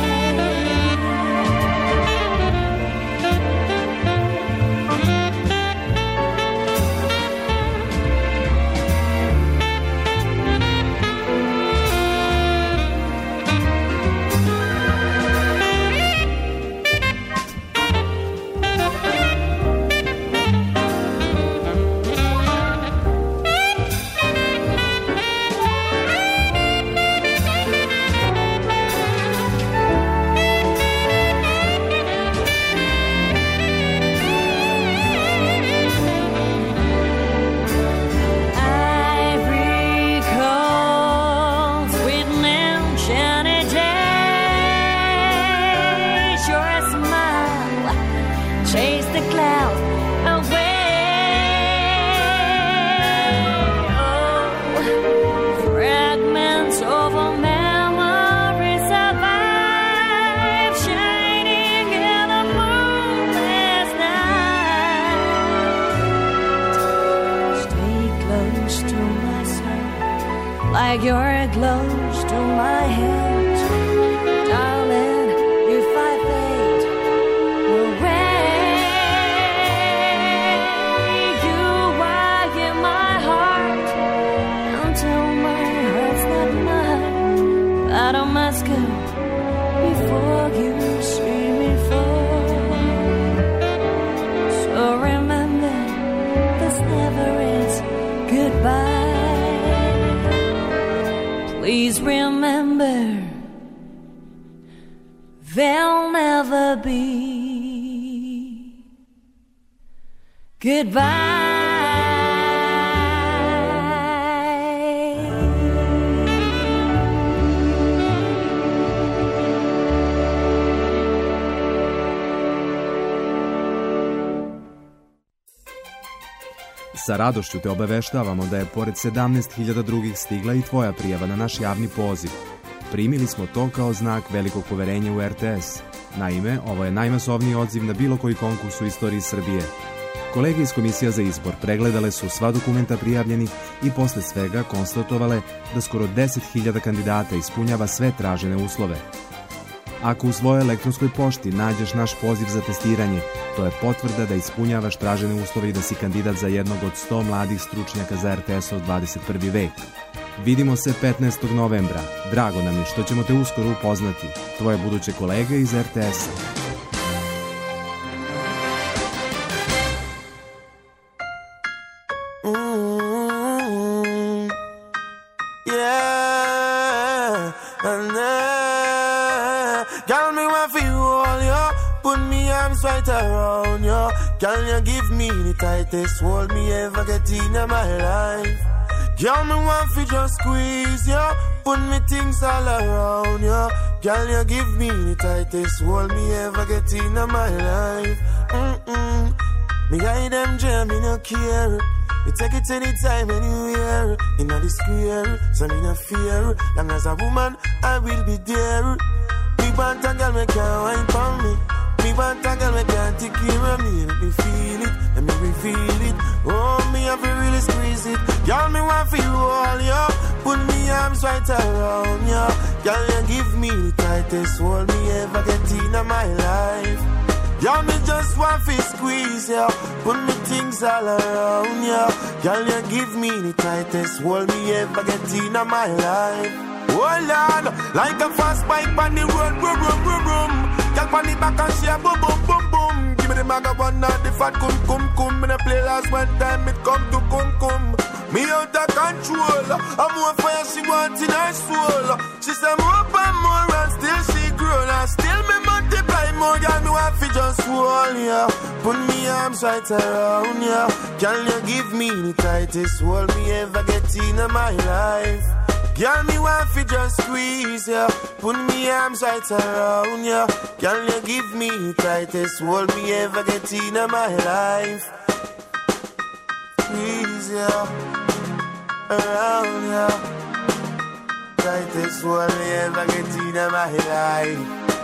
Like you're close to my hands, darling, if I fade away, you are in my heart until my heart's not mine, but I must go before goodbye. Please remember, there'll never be goodbye. Sa radošću te obaveštavamo da je pored 17.000 drugih stigla i tvoja prijava na naš javni poziv. Primili smo to kao znak velikog poverenja u RTS. Naime, ovo je najmasovniji odziv na bilo koji konkurs u istoriji Srbije. Kolege iz Komisija za izbor pregledale su sva dokumenta prijavljenih i posle svega konstatovale da skoro 10.000 kandidata ispunjava sve tražene uslove. Ako u svojoj elektronskoj pošti nađeš naš poziv za testiranje, to je potvrda da ispunjavaš tražene uslove i da si kandidat za jednog od 100 mladih stručnjaka za RTS-ov 21. vek. Vidimo se 15. novembra. Drago nam je što ćemo te uskoro upoznati. Tvoje buduće kolege iz RTS-a. Right around you, can you give me the tightest hold me ever get in my life? Girl, me want to just squeeze you, put me things all around you. Can you give me the tightest hold me ever get in my life? Me guide them jam, me no care. You take it anytime, anywhere. In the square, so me no fear. Long as a woman, I will be there. Me want a girl, me can't wine for me. Me want a girl, me can't take care of me. Let me feel it, let me reveal it. Oh, me have to really squeeze it. Girl, me want for you all, yo. Put me arms right around you. Girl, you give me the tightest hold me ever get in my life. Girl, me just want to squeeze you. Put me things all around you. Girl, you give me the tightest hold me ever get in my life. Oh Lord, like a fast bike on the road, boom, boom, boom, boom. Girl, on the back and she a boom, boom, boom, boom. Give me the maga one and the fat cum, cum, cum. Me the play last one time, it come to cum, cum. Me out of control. I'm more fire she want in her soul. She say more and more and still she grown. And still me multiply more. Girl, me want to just hold ya. Put me arms right around ya. Can you give me the tightest hold me ever get in my life? Girl, me want to just squeeze ya. Put me arms right around ya. Can you give me the tightest hold me ever get in my life? Squeeze ya around ya. Tightest hold me ever get in my life.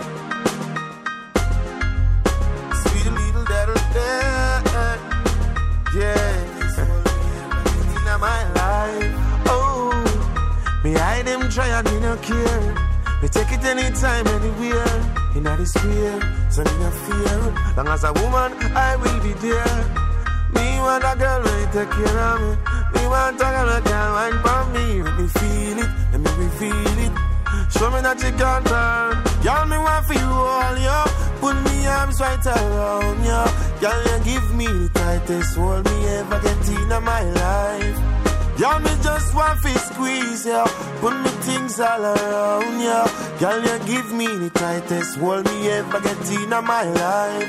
Sweet little daddy, yeah. In my life. Oh, me hide them try and me no care. Me take it anytime, anywhere. In the square, so me no fear. Long as a woman, I will be there. Me want a girl when take care of me. Me want a girl that can wine for me. Let me feel it, let me reveal it. Show me that you can turn. Girl, me want for you all, yo. Put me arms right around you. Girl, you give me the tightest hold me ever get in my life. Girl, me just want to squeeze you. Put me things all around you. Girl, you give me the tightest hold me ever get in my life.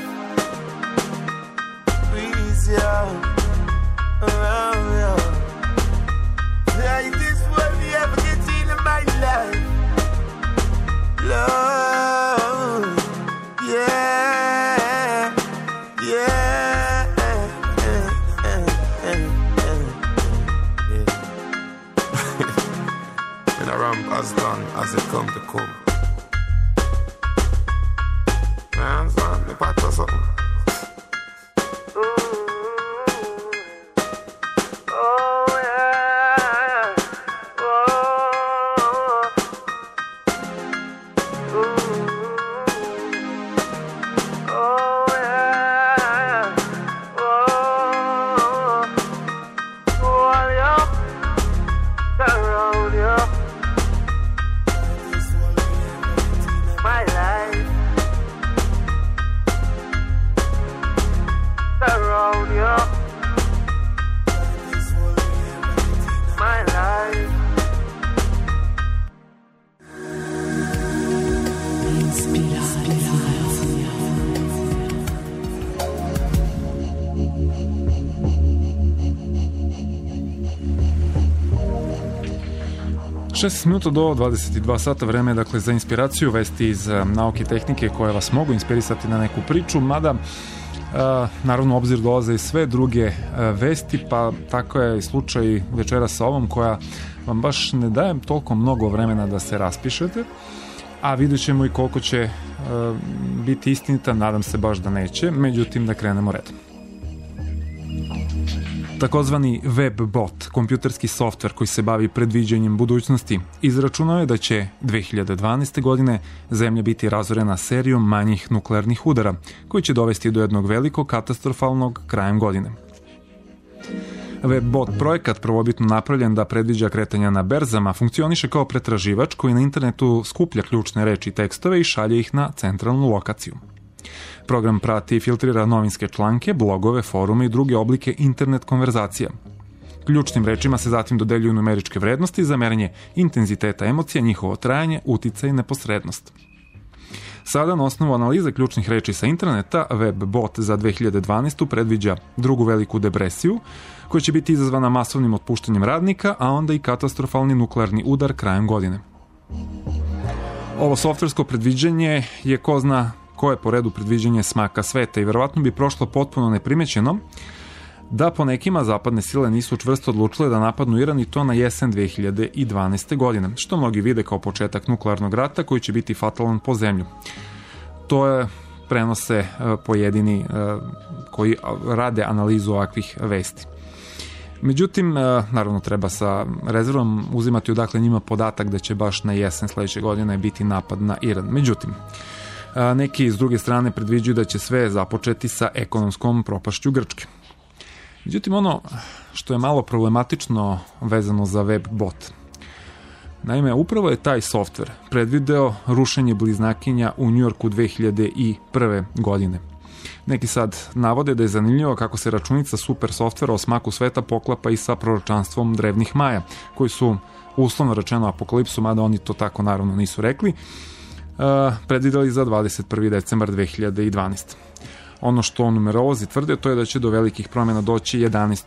Squeeze you around you. Tightest hold me ever get in my life. Love, yeah, yeah. And I ramp as long as it come to come. Man, son, me part or something. 16 minuta do 22 sata, vreme dakle za inspiraciju, vesti iz nauke i tehnike koje vas mogu inspirisati na neku priču, mada naravno u obzir dolaze i sve druge vesti, pa tako je i slučaj večera sa ovom koja vam baš ne daje toliko mnogo vremena da se raspišete, a vidjet ćemo i koliko će biti istinita, nadam se baš da neće, međutim da krenemo redom. Takozvani web bot, kompjuterski softver koji se bavi predviđanjem budućnosti, izračunao je da će 2012. godine Zemlja biti razorena serijom manjih nuklearnih udara, koji će dovesti do jednog velikog katastrofalnog krajem godine. Webbot projekat, prvobitno napravljen da predviđa kretanja na berzama, funkcioniše kao pretraživač koji na internetu skuplja ključne reči i tekstove i šalje ih na centralnu lokaciju. Program prati i filtrira novinske članke, blogove, forume i druge oblike internet konverzacija. Ključnim rečima se zatim dodeljuju numeričke vrednosti za merenje intenziteta emocija, njihovo trajanje, uticaj i neposrednost. Sada, na osnovu analize ključnih reči sa interneta, Webbot za 2012. predviđa drugu veliku depresiju, koja će biti izazvana masovnim otpuštanjem radnika, a onda i katastrofalni nuklearni udar krajem godine. Ovo softversko predviđanje je ko zna koje po redu predviđanje smaka sveta i verovatno bi prošlo potpuno neprimećeno da po nekima zapadne sile nisu čvrsto odlučile da napadnu Iran i to na jesen 2012. godine, što mnogi vide kao početak nuklearnog rata koji će biti fatalan po zemlju. To je prenose pojedini koji rade analizu ovakvih vesti. Međutim, naravno treba sa rezervom uzimati odakle njima podatak da će baš na jesen sledeće godine biti napad na Iran. Međutim, neki s druge strane predviđuju da će sve započeti sa ekonomskom propašću Grčke. Međutim, ono što je malo problematično vezano za Webbot. Naime, upravo je taj softver predvideo rušenje bliznakinja u Njujorku 2001. godine. Neki sad navode da je zanimljivo kako se računica super softvera o smaku sveta poklapa i sa proročanstvom drevnih Maja, koji su uslovno rečeno apokalipsu, mada oni to tako naravno nisu rekli, predvideli za 21. decembar 2012. Ono što numerolozi tvrde, to je da će do velikih promjena doći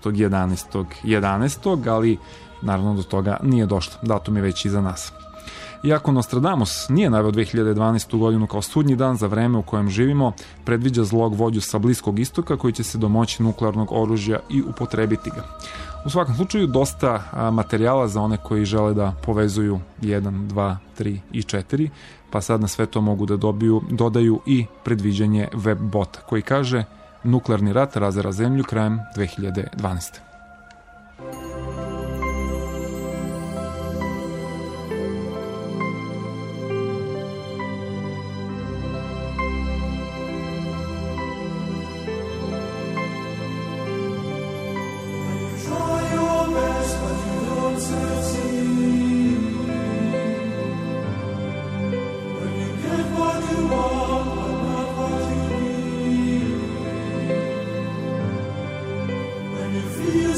11. ali naravno do toga nije došlo. Datum je već iza nas. Iako Nostradamus nije naveo 2012. godinu kao sudnji dan za vreme u kojem živimo, predviđa zlog vođu sa Bliskog istoka koji će se domoći nuklearnog oružja i upotrebiti ga. U svakom slučaju, dosta materijala za one koji žele da povezuju 1, 2, 3 i 4, pa sad na sve to mogu da dodaju i predviđanje Webbota, koji kaže nuklearni rat razara zemlju krajem 2012. Feel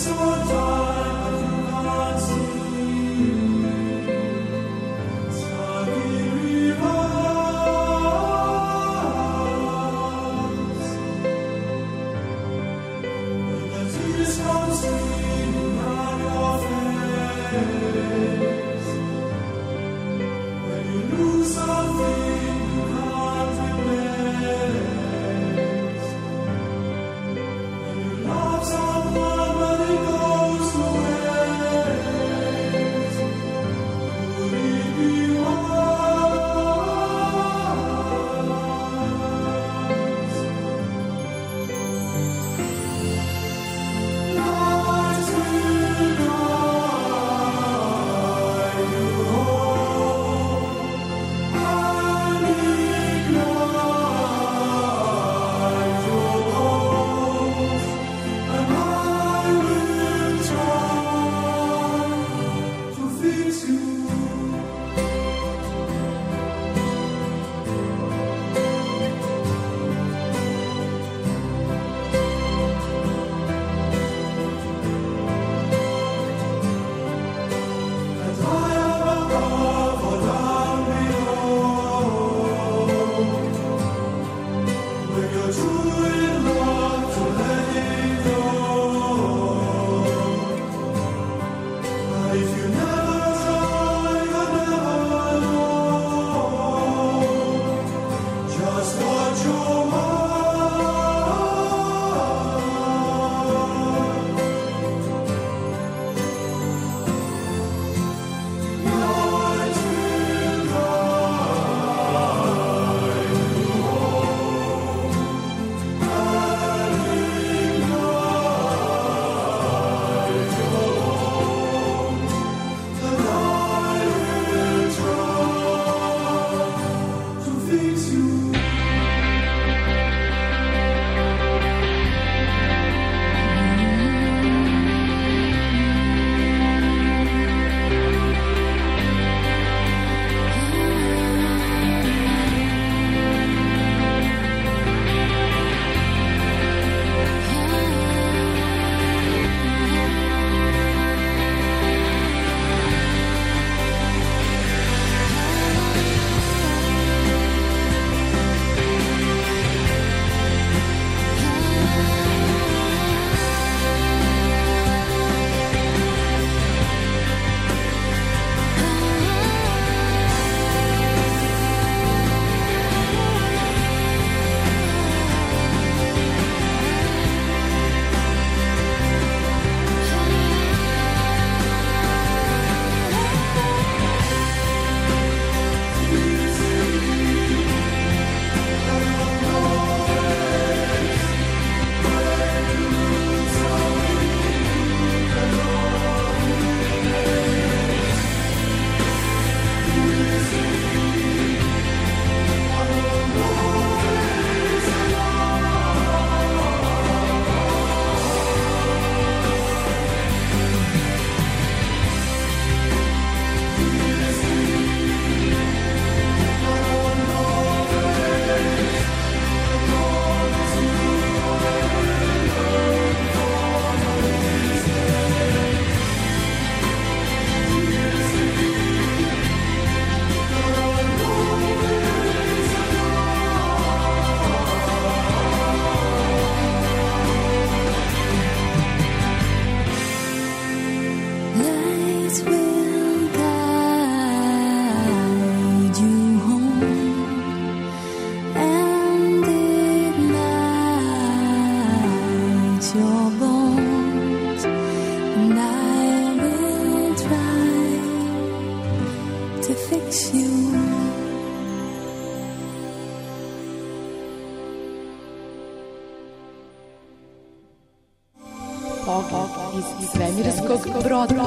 Iz svemirskog broda.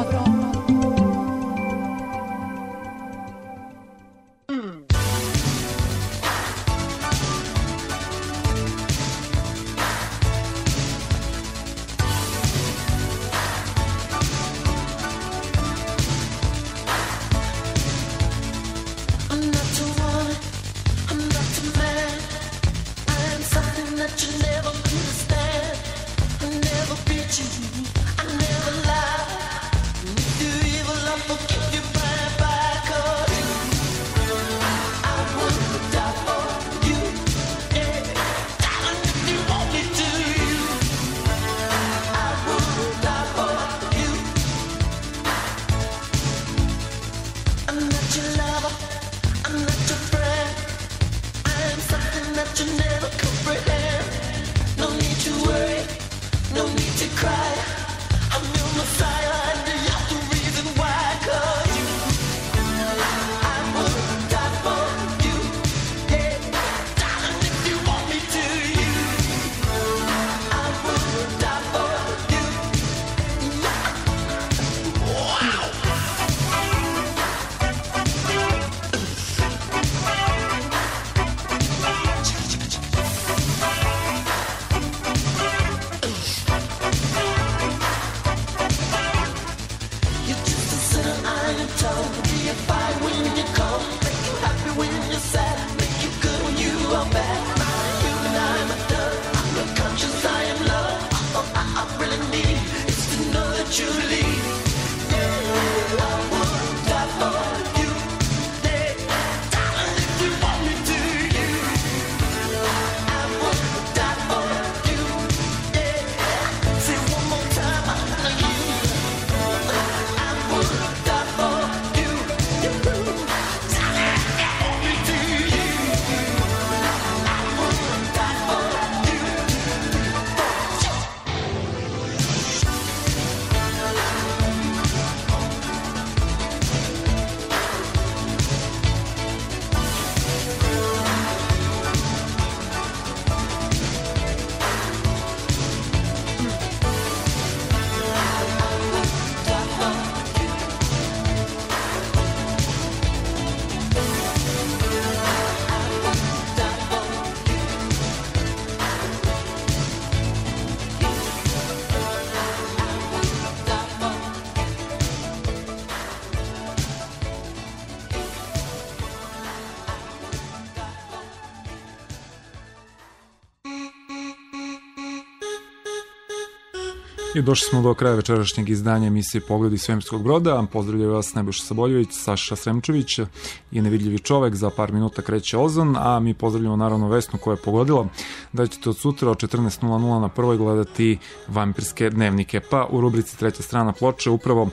I došli smo do kraja večerašnjeg izdanja emisije Pogled iz svemirskog broda. Pozdravljaju vas Nebojša Saboljević, Saša Sremčević i Nevidljivi čovek. Za par minuta kreće Ozon, a mi pozdravljamo naravno Vesnu koja je pogodila da ćete od sutra od 14:00 na prvoj gledati Vampirske dnevnike. Pa u rubrici Treća strana ploče upravo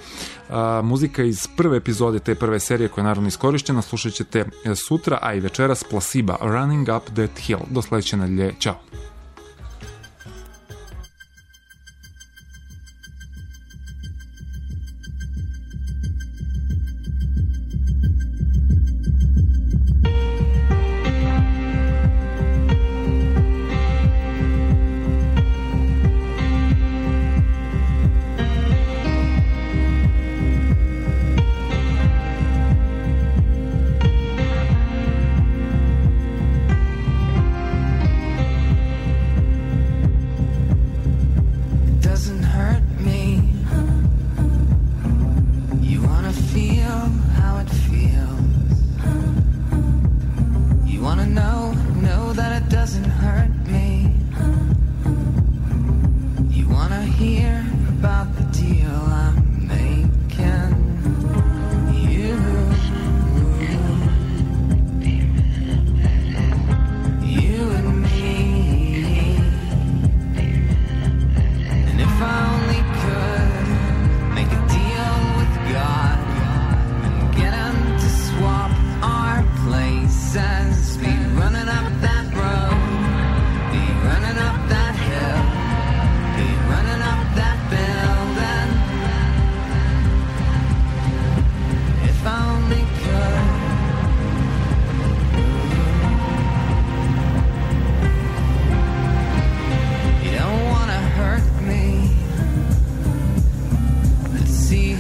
muzika iz prve epizode te prve serije koja je naravno iskorišćena. Slušat ćete sutra, a i večeras Placebo, Running Up That Hill. Do sledeće nedelje, ćao.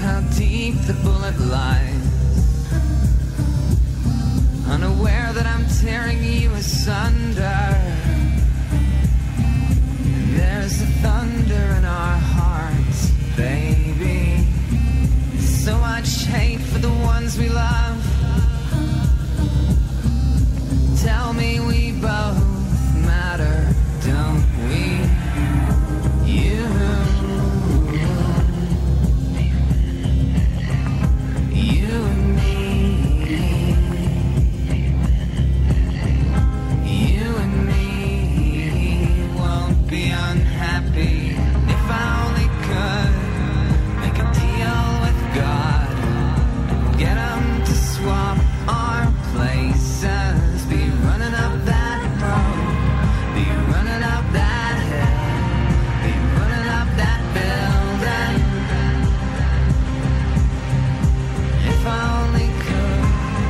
how deep the bullet lies, unaware that I'm tearing you asunder. There's the thunder in our hearts, baby. So much hate for the ones we love. Tell me we both matter, don't we? You and me. You and me won't be unhappy. If I only could make a deal with God, get him to swap our places, be running up that road, be running up that hill, be running up that building. If I only could.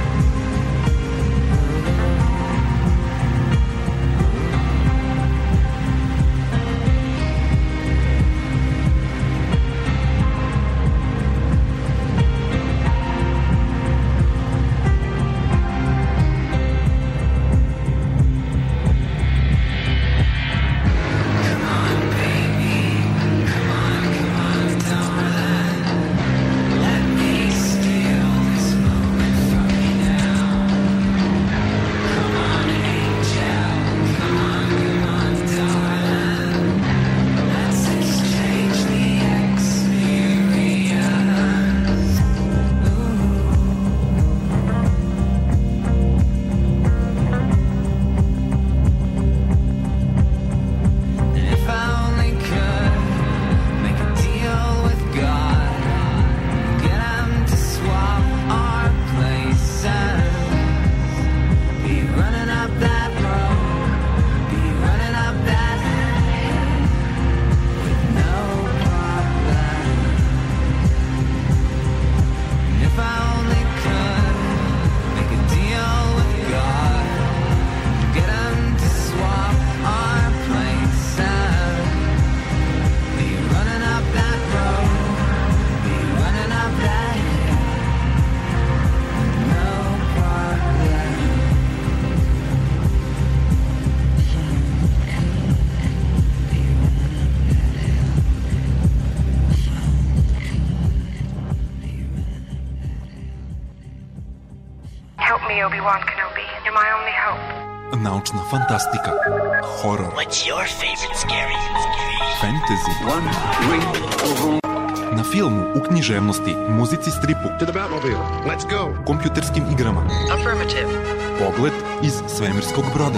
Obi-Wan Kenobi. You're my only hope. Naučna fantastika, horor, What's your favorite scary fantasy, na filmu, u književnosti, muzici, stripu, To the Batmobile. Let's go. kompjuterskim igrama. Affirmative. Pogled iz svemirskog broda.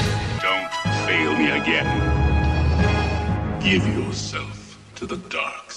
Don't fail me again. Give yourself to the dark